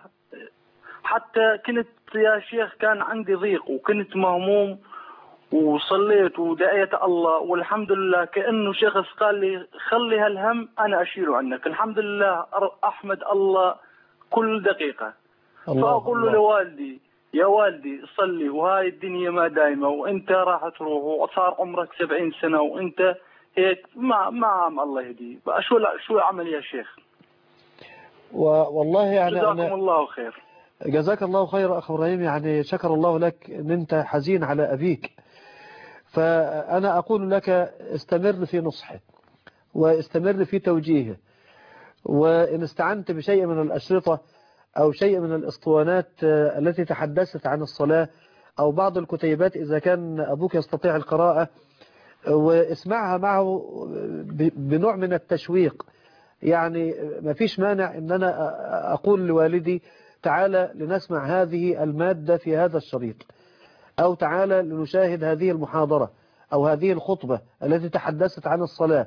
حتى كنت يا شيخ كان عندي ضيق وكنت مهموم وصليت ودعيت الله والحمد لله كأنه شخص قال لي خلي هالهم أنا أشيله عنك، الحمد لله أحمد الله كل دقيقة. فأقول له لوالدي يا والدي صلي وهاي الدنيا ما دايمة وانت راح تروح وصار عمرك سبعين سنة وانت هيك ما ما عم الله يهدي، شو شو عمل يا شيخ؟ والله يعني جزاكم أنا الله خير. جزاك الله خير أخ إبراهيم، يعني شكر الله لك أن أنت حزين على أبيك. فأنا أقول لك استمر في نصحه واستمر في توجيهه، وإن استعنت بشيء من الأشرطة أو شيء من الأسطوانات التي تحدثت عن الصلاة أو بعض الكتيبات إذا كان أبوك يستطيع القراءة، واسمعها معه بنوع من التشويق. يعني ما فيش مانع أن أنا أقول لوالدي تعالى لنسمع هذه المادة في هذا الشريط، أو تعالى لنشاهد هذه المحاضرة أو هذه الخطبة التي تحدثت عن الصلاة.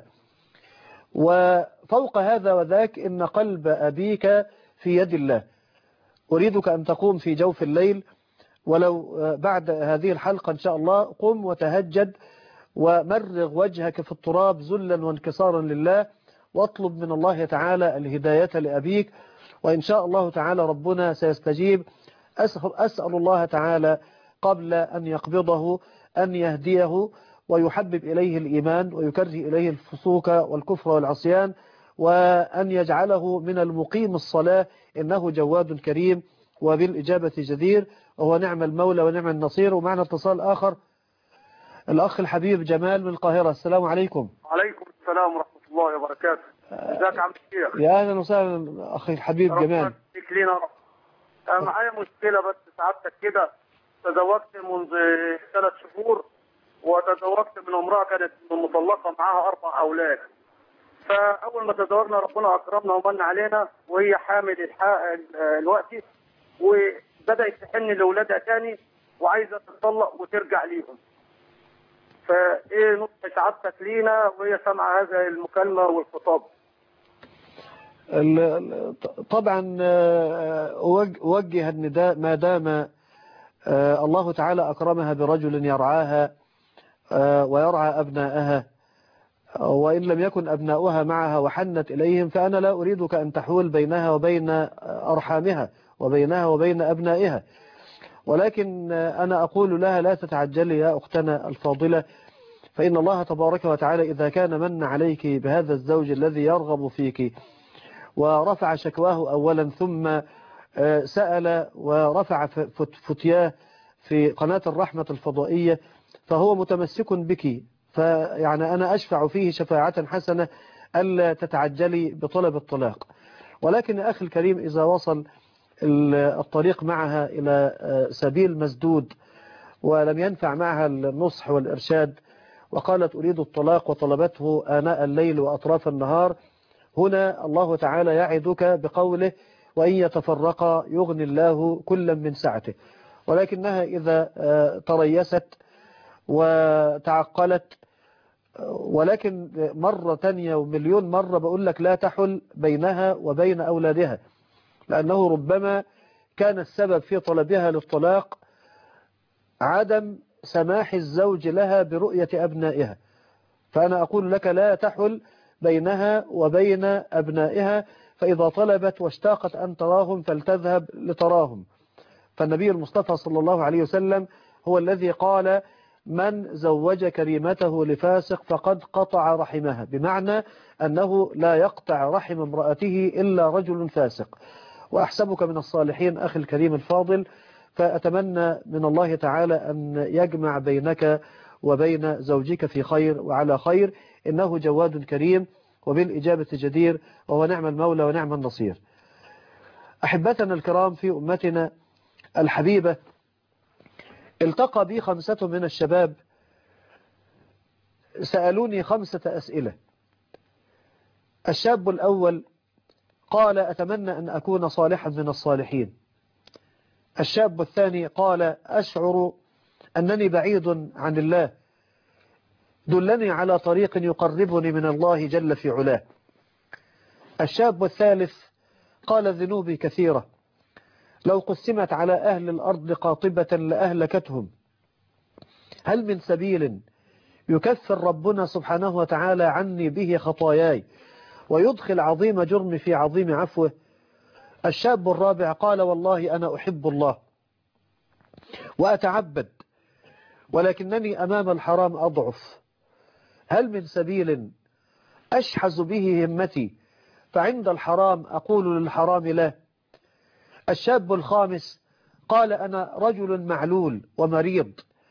وفوق هذا وذاك إن قلب أبيك في يد الله. أريدك أن تقوم في جوف الليل، ولو بعد هذه الحلقة إن شاء الله قم وتهجد ومرغ وجهك في التراب ذلا وانكسارا لله، واطلب من الله تعالى الهداية لأبيك، وإن شاء الله تعالى ربنا سيستجيب. أسأل الله تعالى قبل أن يقبضه أن يهديه ويحبب إليه الإيمان ويكره إليه الفسوق والكفر والعصيان، وأن يجعله من المقيم الصلاة، إنه جواد كريم وبالإجابة جدير، وهو نعم المولى ونعم النصير. ومعنا اتصال آخر، الأخ الحبيب جمال من القاهرة. السلام عليكم. وعليكم السلام ورحمة الله وبركاته. ازيك يا عم الشيخ؟ يا أهلا وسهلا أخي الحبيب جمال. معايا مشكلة بس سعادتك كده. تزوجت منذ ثلاث شهور، وتزوجت من امرأة كانت مطلقة معاها أربع أولاد. فأول ما تزوجنا ربنا أكرمنا ومن علينا، وهي حامل الوقت، وبدأت تحن لأولادها تاني وعايزة تتطلق وترجع ليهم. فإيه نصح سعادتك لينا وهي سامعة هذا المكالمة والخطاب؟ طبعا أوجه النداء ما دام الله تعالى أكرمها برجل يرعاها ويرعى أبناءها، وإن لم يكن أبناؤها معها وحنت إليهم، فأنا لا أريدك أن تحول بينها وبين أرحامها وبينها وبين أبنائها. ولكن أنا أقول لها لا تتعجلي يا أختنا الفاضلة، فإن الله تبارك وتعالى إذا كان من عليك بهذا الزوج الذي يرغب فيك ورفع شكواه أولا ثم سأل ورفع فتياه في قناة الرحمة الفضائية، فهو متمسك بك. فيعني أنا أشفع فيه شفاعة حسنة ألا تتعجلي بطلب الطلاق. ولكن أخي الكريم، إذا وصل الطريق معها إلى سبيل مسدود ولم ينفع معها النصح والإرشاد، وقالت أريد الطلاق وطلبته آناء الليل وأطراف النهار، هنا الله تعالى يعدك بقوله وإن يتفرقا يغني الله كلا من سعته. ولكنها إذا تريست وتعقلت، ولكن مرة تانية ومليون مرة بقول لك لا تحل بينها وبين أولادها، لأنه ربما كان السبب في طلبها للطلاق عدم سماح الزوج لها برؤية أبنائها. فأنا أقول لك لا تحل بينها وبين أبنائها، فإذا طلبت واشتاقت أن تراهم فلتذهب لتراهم. فالنبي المصطفى صلى الله عليه وسلم هو الذي قال من زوج كريمته لفاسق فقد قطع رحمها، بمعنى أنه لا يقطع رحم امرأته إلا رجل فاسق. وأحسبك من الصالحين أخي الكريم الفاضل، فأتمنى من الله تعالى أن يجمع بينك وبين زوجك في خير وعلى خير، إنه جواد كريم وبالإجابة جدير، وهو نعم المولى ونعم النصير. أحبتنا الكرام في أمتنا الحبيبة، التقى بي خمسة من الشباب سألوني خمسة أسئلة. الشاب الأول قال أتمنى أن أكون صالحا من الصالحين. الشاب الثاني قال أشعر أنني بعيد عن الله، دلني على طريق يقربني من الله جل في علاه. الشاب الثالث قال ذنوبي كثيرة، لو قسمت على أهل الأرض قاطبة لأهلكتهم، هل من سبيل يكفر ربنا سبحانه وتعالى عني به خطاياي ويدخل عظيم جرم في عظيم عفوه؟ الشاب الرابع قال والله أنا أحب الله وأتعبد، ولكنني أمام الحرام أضعف، هل من سبيل أشحذ به همتي فعند الحرام أقول للحرام لا. الشاب الخامس قال أنا رجل معلول ومريض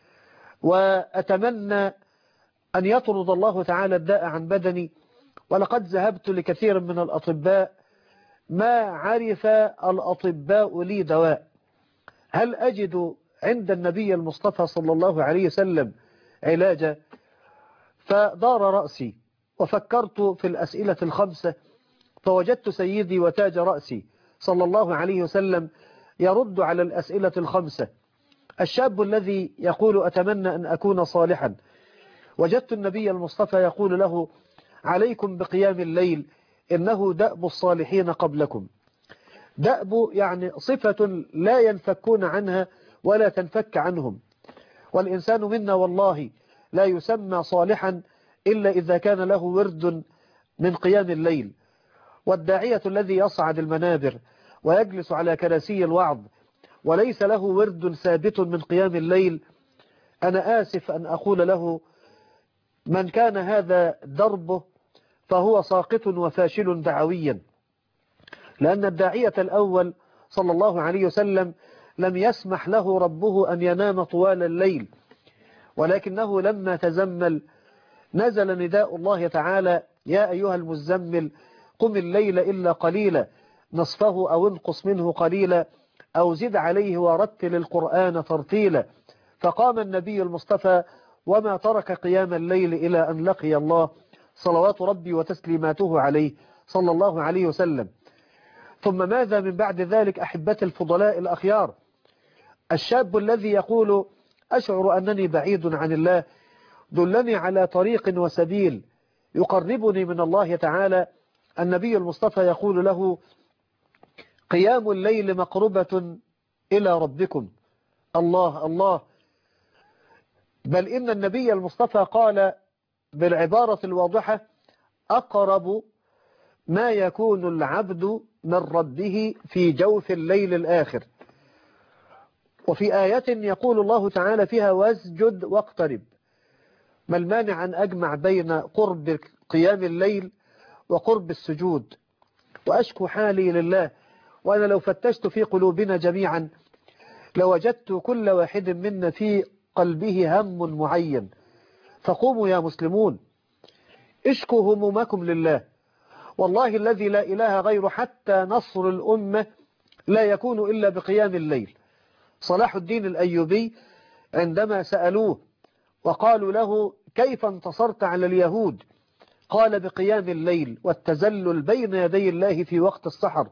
وأتمنى أن يطرد الله تعالى الداء عن بدني، ولقد ذهبت لكثير من الأطباء ما عرف الأطباء لي دواء، هل أجد عند النبي المصطفى صلى الله عليه وسلم علاجا؟ فدار رأسي وفكرت في الأسئلة الخمسة، فوجدت سيدي وتاج رأسي صلى الله عليه وسلم يرد على الأسئلة الخمسة. الشاب الذي يقول أتمنى أن أكون صالحا، وجدت النبي المصطفى يقول له عليكم بقيام الليل إنه دأب الصالحين قبلكم. دأب يعني صفة لا ينفكون عنها ولا تنفك عنهم، والإنسان منا والله لا يسمى صالحا إلا إذا كان له ورد من قيام الليل. والداعية الذي يصعد المنابر ويجلس على كراسي الوعظ وليس له ورد ثابت من قيام الليل، أنا آسف أن أقول له من كان هذا دربه فهو ساقط وفاشل دعويا، لأن الداعية الأول صلى الله عليه وسلم لم يسمح له ربه أن ينام طوال الليل، ولكنه لما تزمل نزل نداء الله تعالى يا أيها المزمل قم الليل إلا قليلا نصفه أو انقص منه قليلا أو زد عليه ورتل القرآن ترتيلا. فقام النبي المصطفى وما ترك قيام الليل إلى أن لقي الله صلوات ربي وتسليماته عليه صلى الله عليه وسلم. ثم ماذا من بعد ذلك أحبتي الفضلاء الأخيار؟ الشاب الذي يقول أشعر أنني بعيد عن الله، دلني على طريق وسبيل يقربني من الله تعالى. النبي المصطفى يقول له قيام الليل مقربة إلى ربكم. الله الله، بل إن النبي المصطفى قال بالعبارة الواضحة أقرب ما يكون العبد من ربه في جوف الليل الآخر. وفي آية يقول الله تعالى فيها واسجد واقترب. ما المانع أن أجمع بين قرب قيام الليل وقرب السجود؟ وأشكو حالي لله، وأنا لو فتشت في قلوبنا جميعا لوجدت كل واحد منا في قلبه هم معين. فقوموا يا مسلمون اشكوا همومكم لله، والله الذي لا إله غيره حتى نصر الأمة لا يكون إلا بقيام الليل. صلاح الدين الأيوبي عندما سألوه وقالوا له كيف انتصرت على اليهود، قال بقيام الليل والتزلل بين يدي الله في وقت السحر.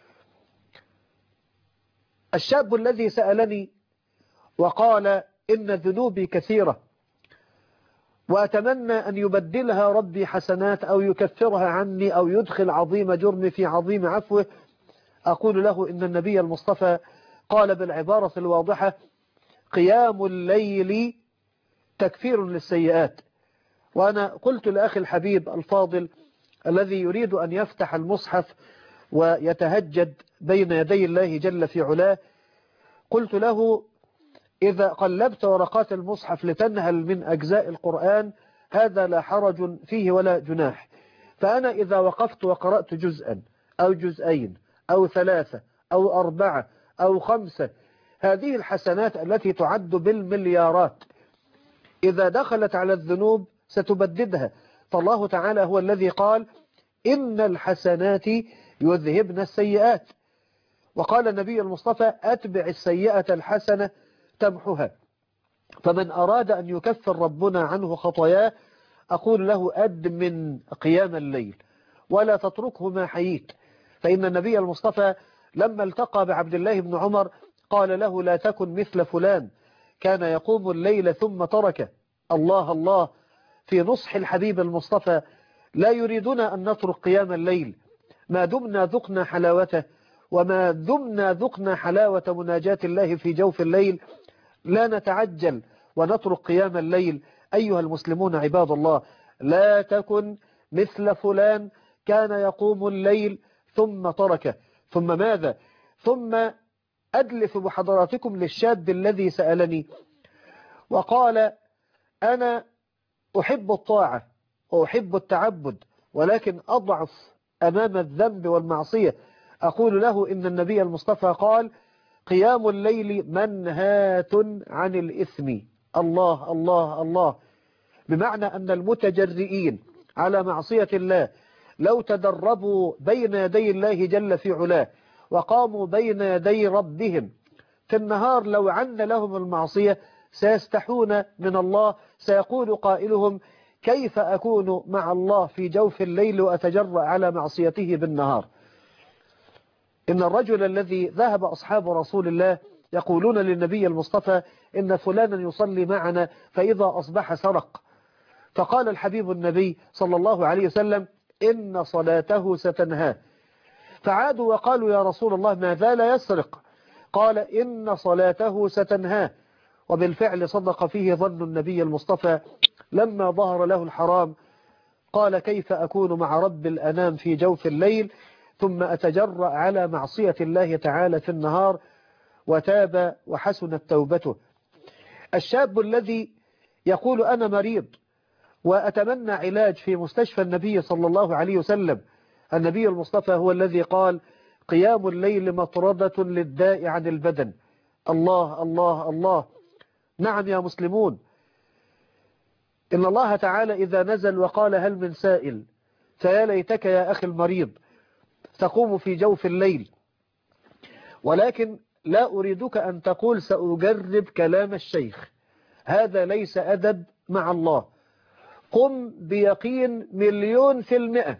الشاب الذي سألني وقال إن ذنوبي كثيرة وأتمنى أن يبدلها ربي حسنات أو يكفرها عني أو يدخل عظيم جرمي في عظيم عفوه، أقول له إن النبي المصطفى قال بالعبارة الواضحة قيام الليل تكفير للسيئات. وأنا قلت لأخي الحبيب الفاضل الذي يريد أن يفتح المصحف ويتهجد بين يدي الله جل في علاه، قلت له إذا قلبت ورقات المصحف لتنهل من أجزاء القرآن هذا لا حرج فيه ولا جناح، فأنا إذا وقفت وقرأت جزءا أو جزئين أو ثلاثة أو أربعة أو خمسة، هذه الحسنات التي تعد بالمليارات إذا دخلت على الذنوب ستبددها. فالله تعالى هو الذي قال إن الحسنات يذهبن السيئات، وقال النبي المصطفى أتبع السيئة الحسنة تمحها. فمن أراد أن يكفر ربنا عنه خطاياه أقول له أدمن قيام الليل ولا تتركه ما حييت. فإن النبي المصطفى لما التقى بعبد الله بن عمر قال له لا تكن مثل فلان كان يقوم الليل ثم تركه. الله الله، في نصح الحبيب المصطفى لا يريدنا أن نترك قيام الليل ما دمنا ذقنا حلاوته، وما دمنا ذقنا حلاوة مناجاة الله في جوف الليل لا نتعجل ونترك قيام الليل. أيها المسلمون عباد الله، لا تكن مثل فلان كان يقوم الليل ثم تركه. ثم ماذا؟ ثم أدلف بحضراتكم للشاب الذي سألني وقال أنا أحب الطاعة وأحب التعبد ولكن أضعف أمام الذنب والمعصية. أقول له إن النبي المصطفى قال قيام الليل منهات عن الإثم. الله الله الله، بمعنى أن المتجرئين على معصية الله لو تدربوا بين يدي الله جل في علاه وقاموا بين يدي ربهم في النهار لو عن لهم المعصية سيستحون من الله. سيقول قائلهم كيف أكون مع الله في جوف الليل وأتجرأ على معصيته بالنهار. إن الرجل الذي ذهب أصحاب رسول الله يقولون للنبي المصطفى إن فلانا يصلي معنا فإذا أصبح سرق، فقال الحبيب النبي صلى الله عليه وسلم إن صلاته ستنهاه. فعادوا وقالوا يا رسول الله ماذا لا يسرق؟ قال إن صلاته ستنهاه. وبالفعل صدق فيه ظن النبي المصطفى لما ظهر له الحرام قال كيف أكون مع رب الأنام في جوف الليل ثم أتجرأ على معصية الله تعالى في النهار، وتاب وحسنت توبته. الشاب الذي يقول أنا مريض وأتمنى علاج في مستشفى النبي صلى الله عليه وسلم، النبي المصطفى هو الذي قال قيام الليل مطردة للداء عن البدن. الله الله الله. نعم يا مسلمون، إن الله تعالى إذا نزل وقال هل من سائل فيا ليتك يا أخي المريض تقوم في جوف الليل، ولكن لا أريدك أن تقول سأجرب كلام الشيخ، هذا ليس أدب مع الله. قم بيقين مليون في المئة،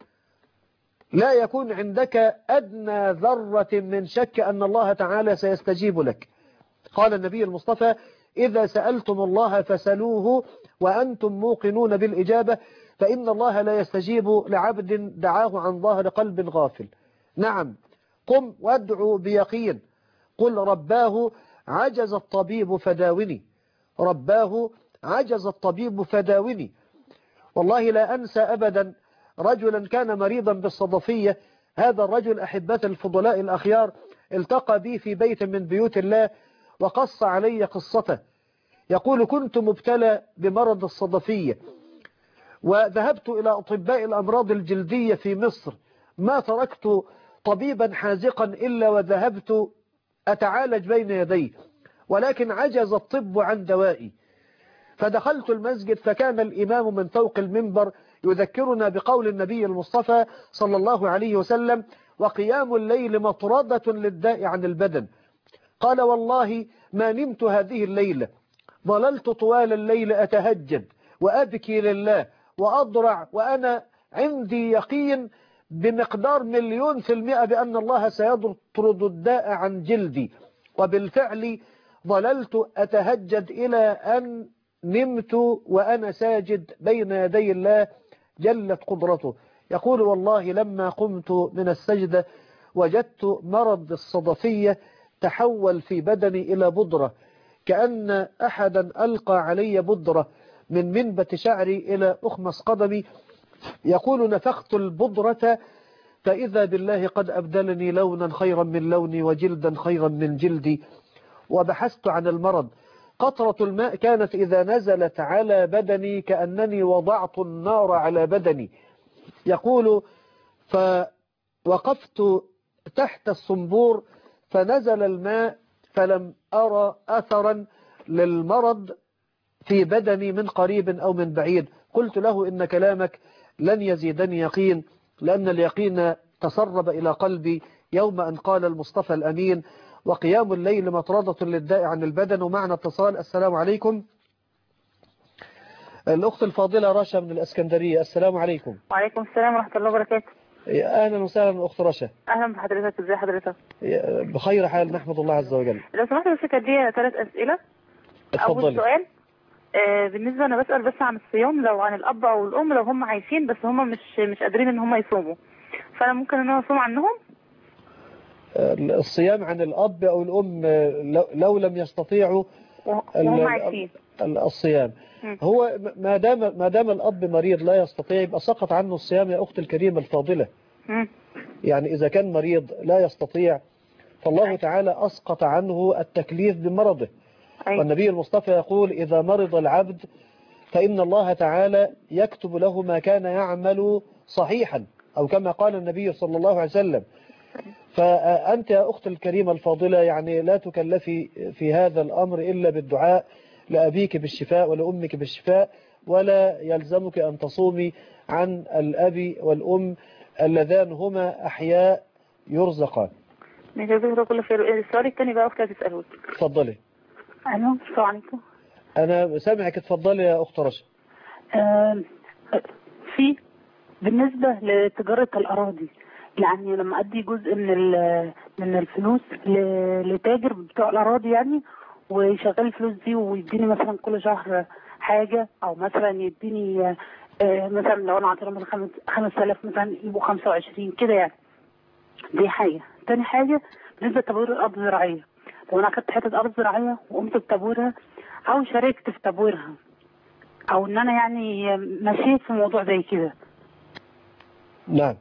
لا يكون عندك أدنى ذرة من شك أن الله تعالى سيستجيب لك. قال النبي المصطفى إذا سألتم الله فسلوه وأنتم موقنون بالإجابة فإن الله لا يستجيب لعبد دعاه عن ظهر قلب غافل. نعم، قم وادعو بيقين، قل رباه عجز الطبيب فداوني، رباه عجز الطبيب فداوني. والله لا أنسى أبدا رجلا كان مريضا بالصدفية، هذا الرجل أحبة الفضلاء الأخيار التقى بي في بيت من بيوت الله وقص علي قصته. يقول كنت مبتلى بمرض الصدفية وذهبت إلى أطباء الأمراض الجلدية في مصر، ما تركت طبيبا حازقا إلا وذهبت أتعالج بين يديه، ولكن عجز الطب عن دوائي. فدخلت المسجد فكان الإمام من فوق المنبر يذكرنا بقول النبي المصطفى صلى الله عليه وسلم وقيام الليل مطردة للداء عن البدن. قال والله ما نمت هذه الليلة، ظللت طوال الليل أتهجد وأبكي لله وأضرع وأنا عندي يقين بمقدار مليون في المئة بأن الله سيطرد الداء عن جلدي. وبالفعل ظللت أتهجد إلى أن نمت وأنا ساجد بين يدي الله جلت قدرته. يقول والله لما قمت من السجدة وجدت مرض الصدفية تحول في بدني إلى بودرة، كأن أحدا ألقى علي بودرة من منبت شعري إلى أخمص قدمي. يقول نفخت البودرة فإذا بالله قد أبدلني لونا خيرا من لوني وجلدا خيرا من جلدي. وبحثت عن المرض، قطرة الماء كانت إذا نزلت على بدني كأنني وضعت النار على بدني. يقول فوقفت تحت الصنبور فنزل الماء فلم أرى أثرا للمرض في بدني من قريب أو من بعيد. قلت له إن كلامك لن يزيدني يقين، لأن اليقين تسرب إلى قلبي يوم أن قال المصطفى الأمين وقيام الليل مطردة للداء عن البدن. ومعنا اتصال. السلام عليكم. الأخت الفاضلة رشا من الأسكندرية. السلام عليكم. وعليكم السلام ورحمة الله وبركاته. أهلا وسهلا أخت رشا. أهلا بحضرتك، ازي حضرتك؟ بخير حال نحمد الله عز وجل. لو سمحت بس كان ليا ثلاث أسئلة. اتفضلي. أول سؤال آه بالنسبة أنا بسأل بس عن الصيام، لو عن الأب أو الأم لو هم عايشين بس هم مش مش قادرين إن هم يصوموا، فأنا ممكن إن أنا أصوم عنهم؟ الصيام عن الأب أو الأم لو لم يستطيعوا وهم عايشين الصيام، هو ما دام ما دام الأب مريض لا يستطيع يبقى سقط عنه الصيام يا أختي الكريمة الفاضلة. م. يعني إذا كان مريض لا يستطيع فالله تعالى أسقط عنه التكليف بمرضه. أي. والنبي المصطفى يقول إذا مرض العبد فإن الله تعالى يكتب له ما كان يعمل صحيحا. أو كما قال النبي صلى الله عليه وسلم. فأنت يا أخت الكريمة الفاضلة يعني لا تكلفي في هذا الأمر إلا بالدعاء لأبيك بالشفاء ولأمك بالشفاء، ولا يلزمك أن تصومي عن الأب والأم اللذان هما أحياء يرزقان. جزاك كل خير. السؤال الثاني بقى أختي تسأله. اتفضلي. ألو السلام عليكم. أنا سامعك، اتفضلي يا أخت رشا. آه في بالنسبة لتجارة الأراضي، يعني لما أدي جزء من من الفلوس لتاجر بتوع الأراضي يعني، ويشغل الفلوس دي ويديني مثلا كل شهر حاجة، أو مثلا يديني آه مثلا لو أنا عطيله من خمس آلاف مثلا يبقوا خمسة وعشرين كده يعني. دي حاجة. تاني حاجة بالنسبة لتبوير الأرض الزراعية، لو أنا أخدت حتة أرض زراعية وقمت بتبويرها أو شاركت في تبويرها، أو إن أنا يعني مشيت في موضوع زي كده. نعم.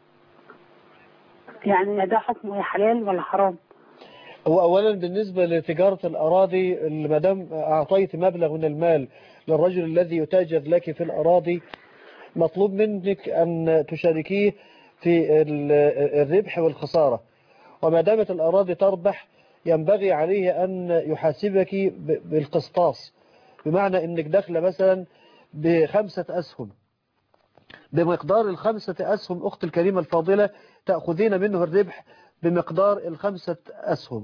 يعني ده حكمه حلال ولا حرام؟ هو أولا بالنسبة لتجارة الأراضي، ما دام أعطيت مبلغ من المال للرجل الذي يتاجر لك في الأراضي، مطلوب منك أن تشاركيه في الربح والخسارة. وما دامت الأراضي تربح ينبغي عليه أن يحاسبك بالقسطاس، بمعنى أنك داخله مثلا بخمسة أسهم، بمقدار الخمسة أسهم أخت الكريمة الفاضلة تأخذين منه الربح بمقدار الخمسة أسهم.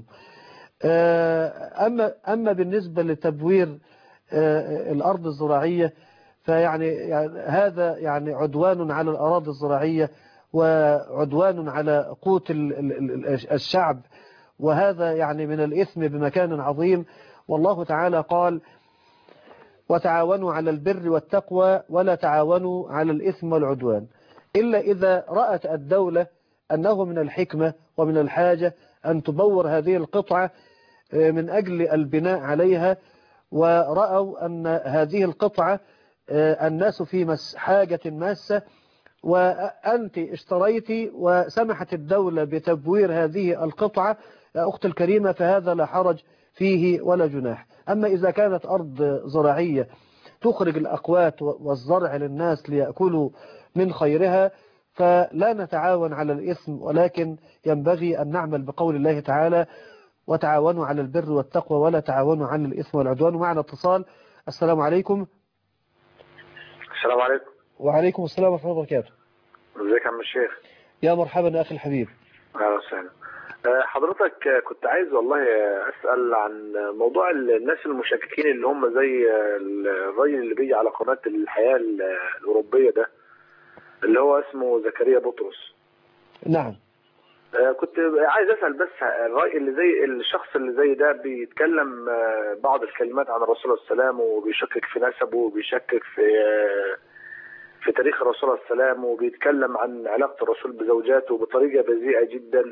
أما, أما بالنسبة لتبوير الأرض الزراعية فيعني يعني هذا يعني عدوان على الأراضي الزراعية وعدوان على قوت الشعب، وهذا يعني من الإثم بمكان عظيم. والله تعالى قال: وتعاونوا على البر والتقوى ولا تعاونوا على الإثم والعدوان. إلا إذا رأت الدولة أنه من الحكمة ومن الحاجة أن تبور هذه القطعة من أجل البناء عليها، ورأوا أن هذه القطعة الناس في حاجة ماسة، وأنت اشتريتي وسمحت الدولة بتبوير هذه القطعة يا أخت الكريمة، فهذا لا حرج فيه ولا جناح. أما إذا كانت أرض زراعية تخرج الأقوات والزرع للناس ليأكلوا من خيرها فلا نتعاون على الإثم، ولكن ينبغي أن نعمل بقول الله تعالى: وتعاونوا على البر والتقوى ولا تعاونوا على الإثم والعدوان. ومعنا اتصال. السلام عليكم. السلام عليكم. وعليكم السلام ورحمة الله وبركاته. ازيك يا عم الشيخ؟ يا مرحبا أخي الحبيب. اهلا وسهلا. حضرتك كنت عايز والله أسأل عن موضوع الناس المشككين اللي هم زي الراجل اللي بيجي على قناة الحياة الأوروبية ده اللي هو اسمه زكريا بطرس. نعم. كنت عايز أسأل بس الراجل اللي زي الشخص اللي زي ده بيتكلم بعض الكلمات عن الرسول صلى الله عليه وسلم، وبيشكك في نسبه، وبيشكك في في تاريخ الرسول صلى الله عليه وسلم، وبيتكلم عن علاقة الرسول بزوجاته بطريقة بذيئة جدا.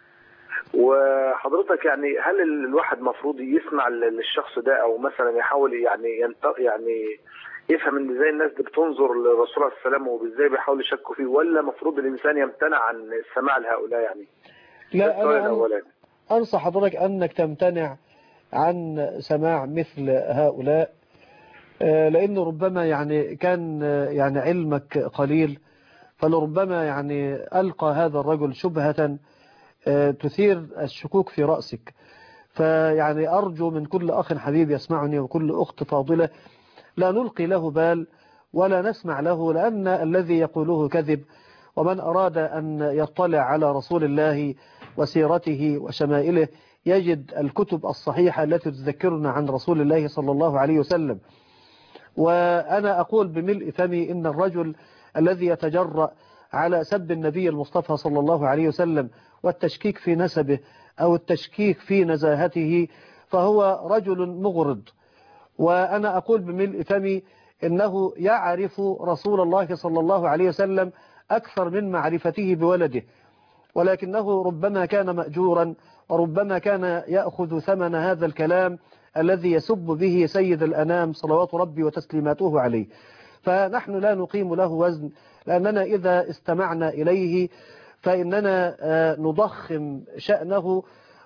وحضرتك يعني هل الواحد مفروض يسمع للشخص ده، او مثلا يحاول يعني ينت... يعني يفهم ان ازاي الناس دي بتنظر للرسول صلى الله عليه وسلم وازاي بيحاول يشكوا فيه، ولا مفروض الانسان يمتنع عن السماع لهؤلاء يعني؟ لا، انا انصح حضرتك انك تمتنع عن سماع مثل هؤلاء، لانه ربما يعني كان يعني علمك قليل، فلربما يعني القى هذا الرجل شبهة تثير الشكوك في رأسك. فيعني أرجو من كل أخ حبيب يسمعني وكل أخت فاضلة لا نلقي له بال ولا نسمع له، لأن الذي يقوله كذب. ومن أراد أن يطلع على رسول الله وسيرته وشمائله يجد الكتب الصحيحة التي تذكرنا عن رسول الله صلى الله عليه وسلم. وأنا أقول بملء فمي إن الرجل الذي يتجرأ على سب النبي المصطفى صلى الله عليه وسلم والتشكيك في نسبه أو التشكيك في نزاهته فهو رجل مغرض. وأنا أقول بملء فمي إنه يعرف رسول الله صلى الله عليه وسلم أكثر من معرفته بولده، ولكنه ربما كان مأجورا، وربما كان يأخذ ثمن هذا الكلام الذي يسب به سيد الأنام صلوات ربي وتسليماته عليه. فنحن لا نقيم له وزن، لأننا إذا استمعنا إليه فإننا نضخم شأنه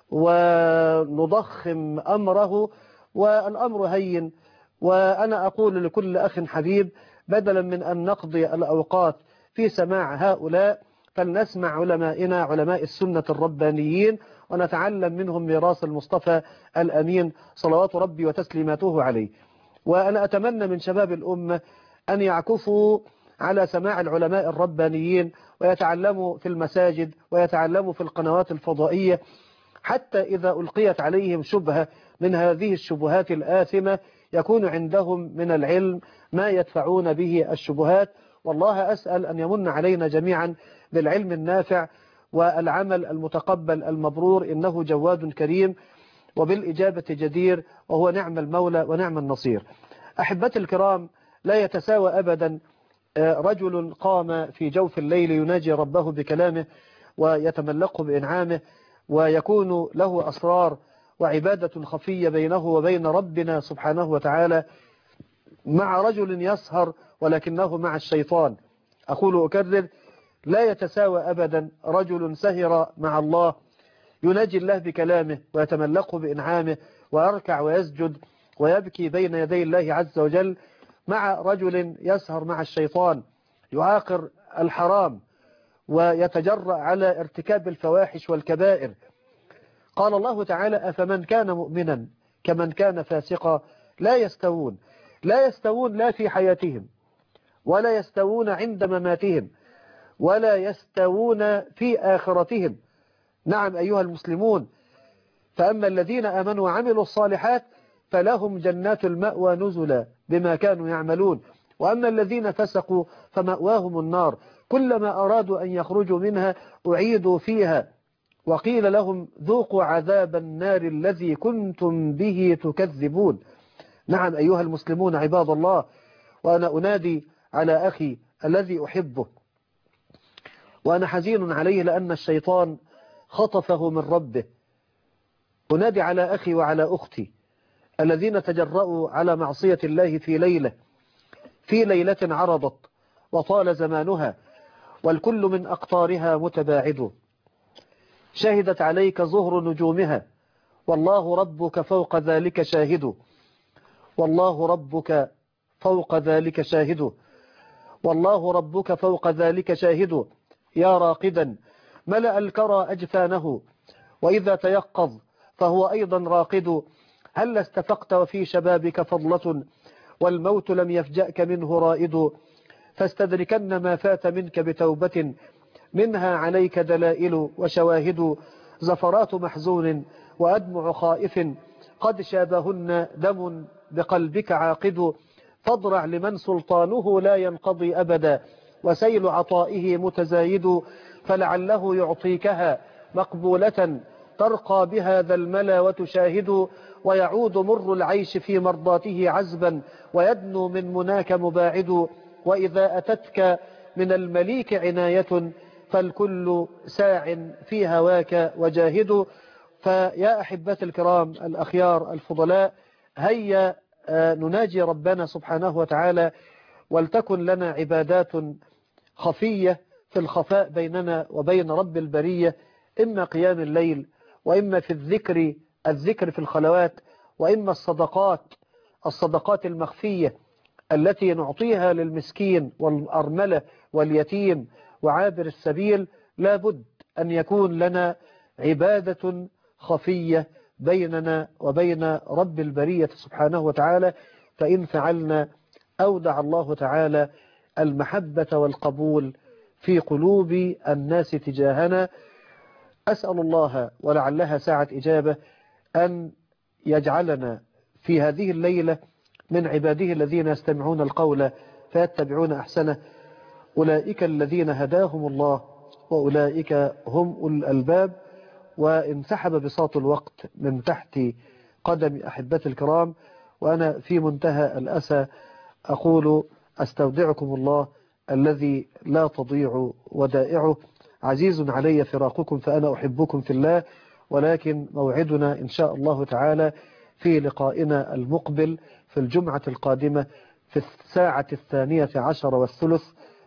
ونضخم أمره، والأمر هين. وأنا أقول لكل أخ حبيب بدلا من أن نقضي الأوقات في سماع هؤلاء، فلنسمع علمائنا علماء السنة الربانيين ونتعلم منهم ميراث المصطفى الأمين صلوات ربي وتسليماته عليه. وأنا أتمنى من شباب الأمة أن يعكفوا على سماع العلماء الربانيين ويتعلموا في المساجد ويتعلموا في القنوات الفضائية، حتى إذا ألقيت عليهم شبهة من هذه الشبهات الآثمة يكون عندهم من العلم ما يدفعون به الشبهات. والله أسأل أن يمن علينا جميعا بالعلم النافع والعمل المتقبل المبرور، إنه جواد كريم وبالإجابة جدير، وهو نعم المولى ونعم النصير. أحبتي الكرام، لا يتساوى أبدا رجل قام في جوف الليل يناجي ربه بكلامه ويتملقه بإنعامه ويكون له أسرار وعبادة خفية بينه وبين ربنا سبحانه وتعالى، مع رجل يسهر ولكنه مع الشيطان. أقول أكرر، لا يتساوى أبدا رجل سهر مع الله يناجي الله بكلامه ويتملقه بإنعامه ويركع ويسجد ويبكي بين يدي الله عز وجل، مع رجل يسهر مع الشيطان يعاقر الحرام ويتجرأ على ارتكاب الفواحش والكبائر. قال الله تعالى: أفمن كان مؤمنا كمن كان فاسقا لا يستوون. لا يستوون لا في حياتهم ولا يستوون عند مماتهم ولا يستوون في آخرتهم. نعم أيها المسلمون، فأما الذين آمنوا وعملوا الصالحات فلهم جنات المأوى نزلا بما كانوا يعملون، وأما الذين فسقوا فمأواهم النار كلما أرادوا أن يخرجوا منها أعيدوا فيها وقيل لهم ذوقوا عذاب النار الذي كنتم به تكذبون. نعم أيها المسلمون عباد الله، وأنا أنادي على أخي الذي أحبه وأنا حزين عليه لأن الشيطان خطفه من ربه. أنادي على أخي وعلى أختي الذين تجرؤوا على معصية الله في ليلة في ليلة عرضت وطال زمانها والكل من أقطارها متباعد، شهدت عليك ظهر نجومها والله ربك فوق ذلك شاهد، والله ربك فوق ذلك شاهد، والله ربك فوق ذلك شاهد. يا راقدا ملأ الكرى أجفانه وإذا تيقظ فهو أيضا راقد، هل استفقت وفي شبابك فضلة والموت لم يفجأك منه رائد، فاستدركن ما فات منك بتوبة منها عليك دلائل وشواهد، زفرات محزون وأدمع خائف قد شابهن دم بقلبك عاقد، فاضرع لمن سلطانه لا ينقضي أبدا وسيل عطائه متزايد، فلعله يعطيكها مقبولة ترقى بها ذا الملا وتشاهد، ويعود مر العيش في مرضاته عزبا ويدنو من مناك مباعد، وإذا أتتك من المليك عناية فالكل ساع في هواك وجاهد. فيا أحبتي الكرام الأخيار الفضلاء، هيا نناجي ربنا سبحانه وتعالى، ولتكن لنا عبادات خفية في الخفاء بيننا وبين رب البرية، إما قيام الليل وإما في الذكر الذكر في الخلوات، وإما الصدقات الصدقات المخفية التي نعطيها للمسكين والأرملة واليتيم وعابر السبيل. لا بد أن يكون لنا عبادة خفية بيننا وبين رب البرية سبحانه وتعالى، فإن فعلنا أودع الله تعالى المحبة والقبول في قلوب الناس تجاهنا. أسأل الله ولعلها ساعة إجابة أن يجعلنا في هذه الليلة من عباده الذين يستمعون القول فيتبعون أحسنه، أولئك الذين هداهم الله وأولئك هم أولو الألباب. وانسحب بساط الوقت من تحت قدم أحبتي الكرام، وأنا في منتهى الأسى أقول أستودعكم الله الذي لا تضيع ودائعه. عزيز علي فراقكم فأنا أحبكم في الله، ولكن موعدنا إن شاء الله تعالى في لقائنا المقبل في الجمعة القادمة في الساعة الثانية عشر والثلث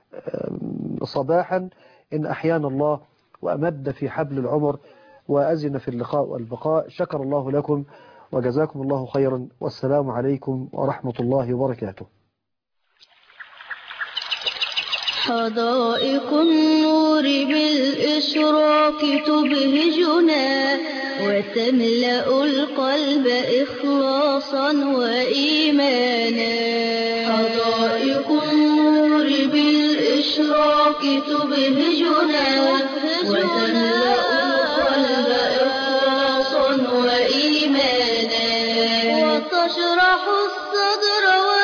صباحا إن أحيانا الله وأمد في حبل العمر وأزن في اللقاء والبقاء. شكر الله لكم وجزاكم الله خيرا، والسلام عليكم ورحمة الله وبركاته. حدائق النور بالإشراق تبهجنا وتملأ القلب إخلاصا وإيمانا. حدائق النور بالإشراق تبهجنا وتملأ القلب إخلاصا وإيمانا وتشرح الصدر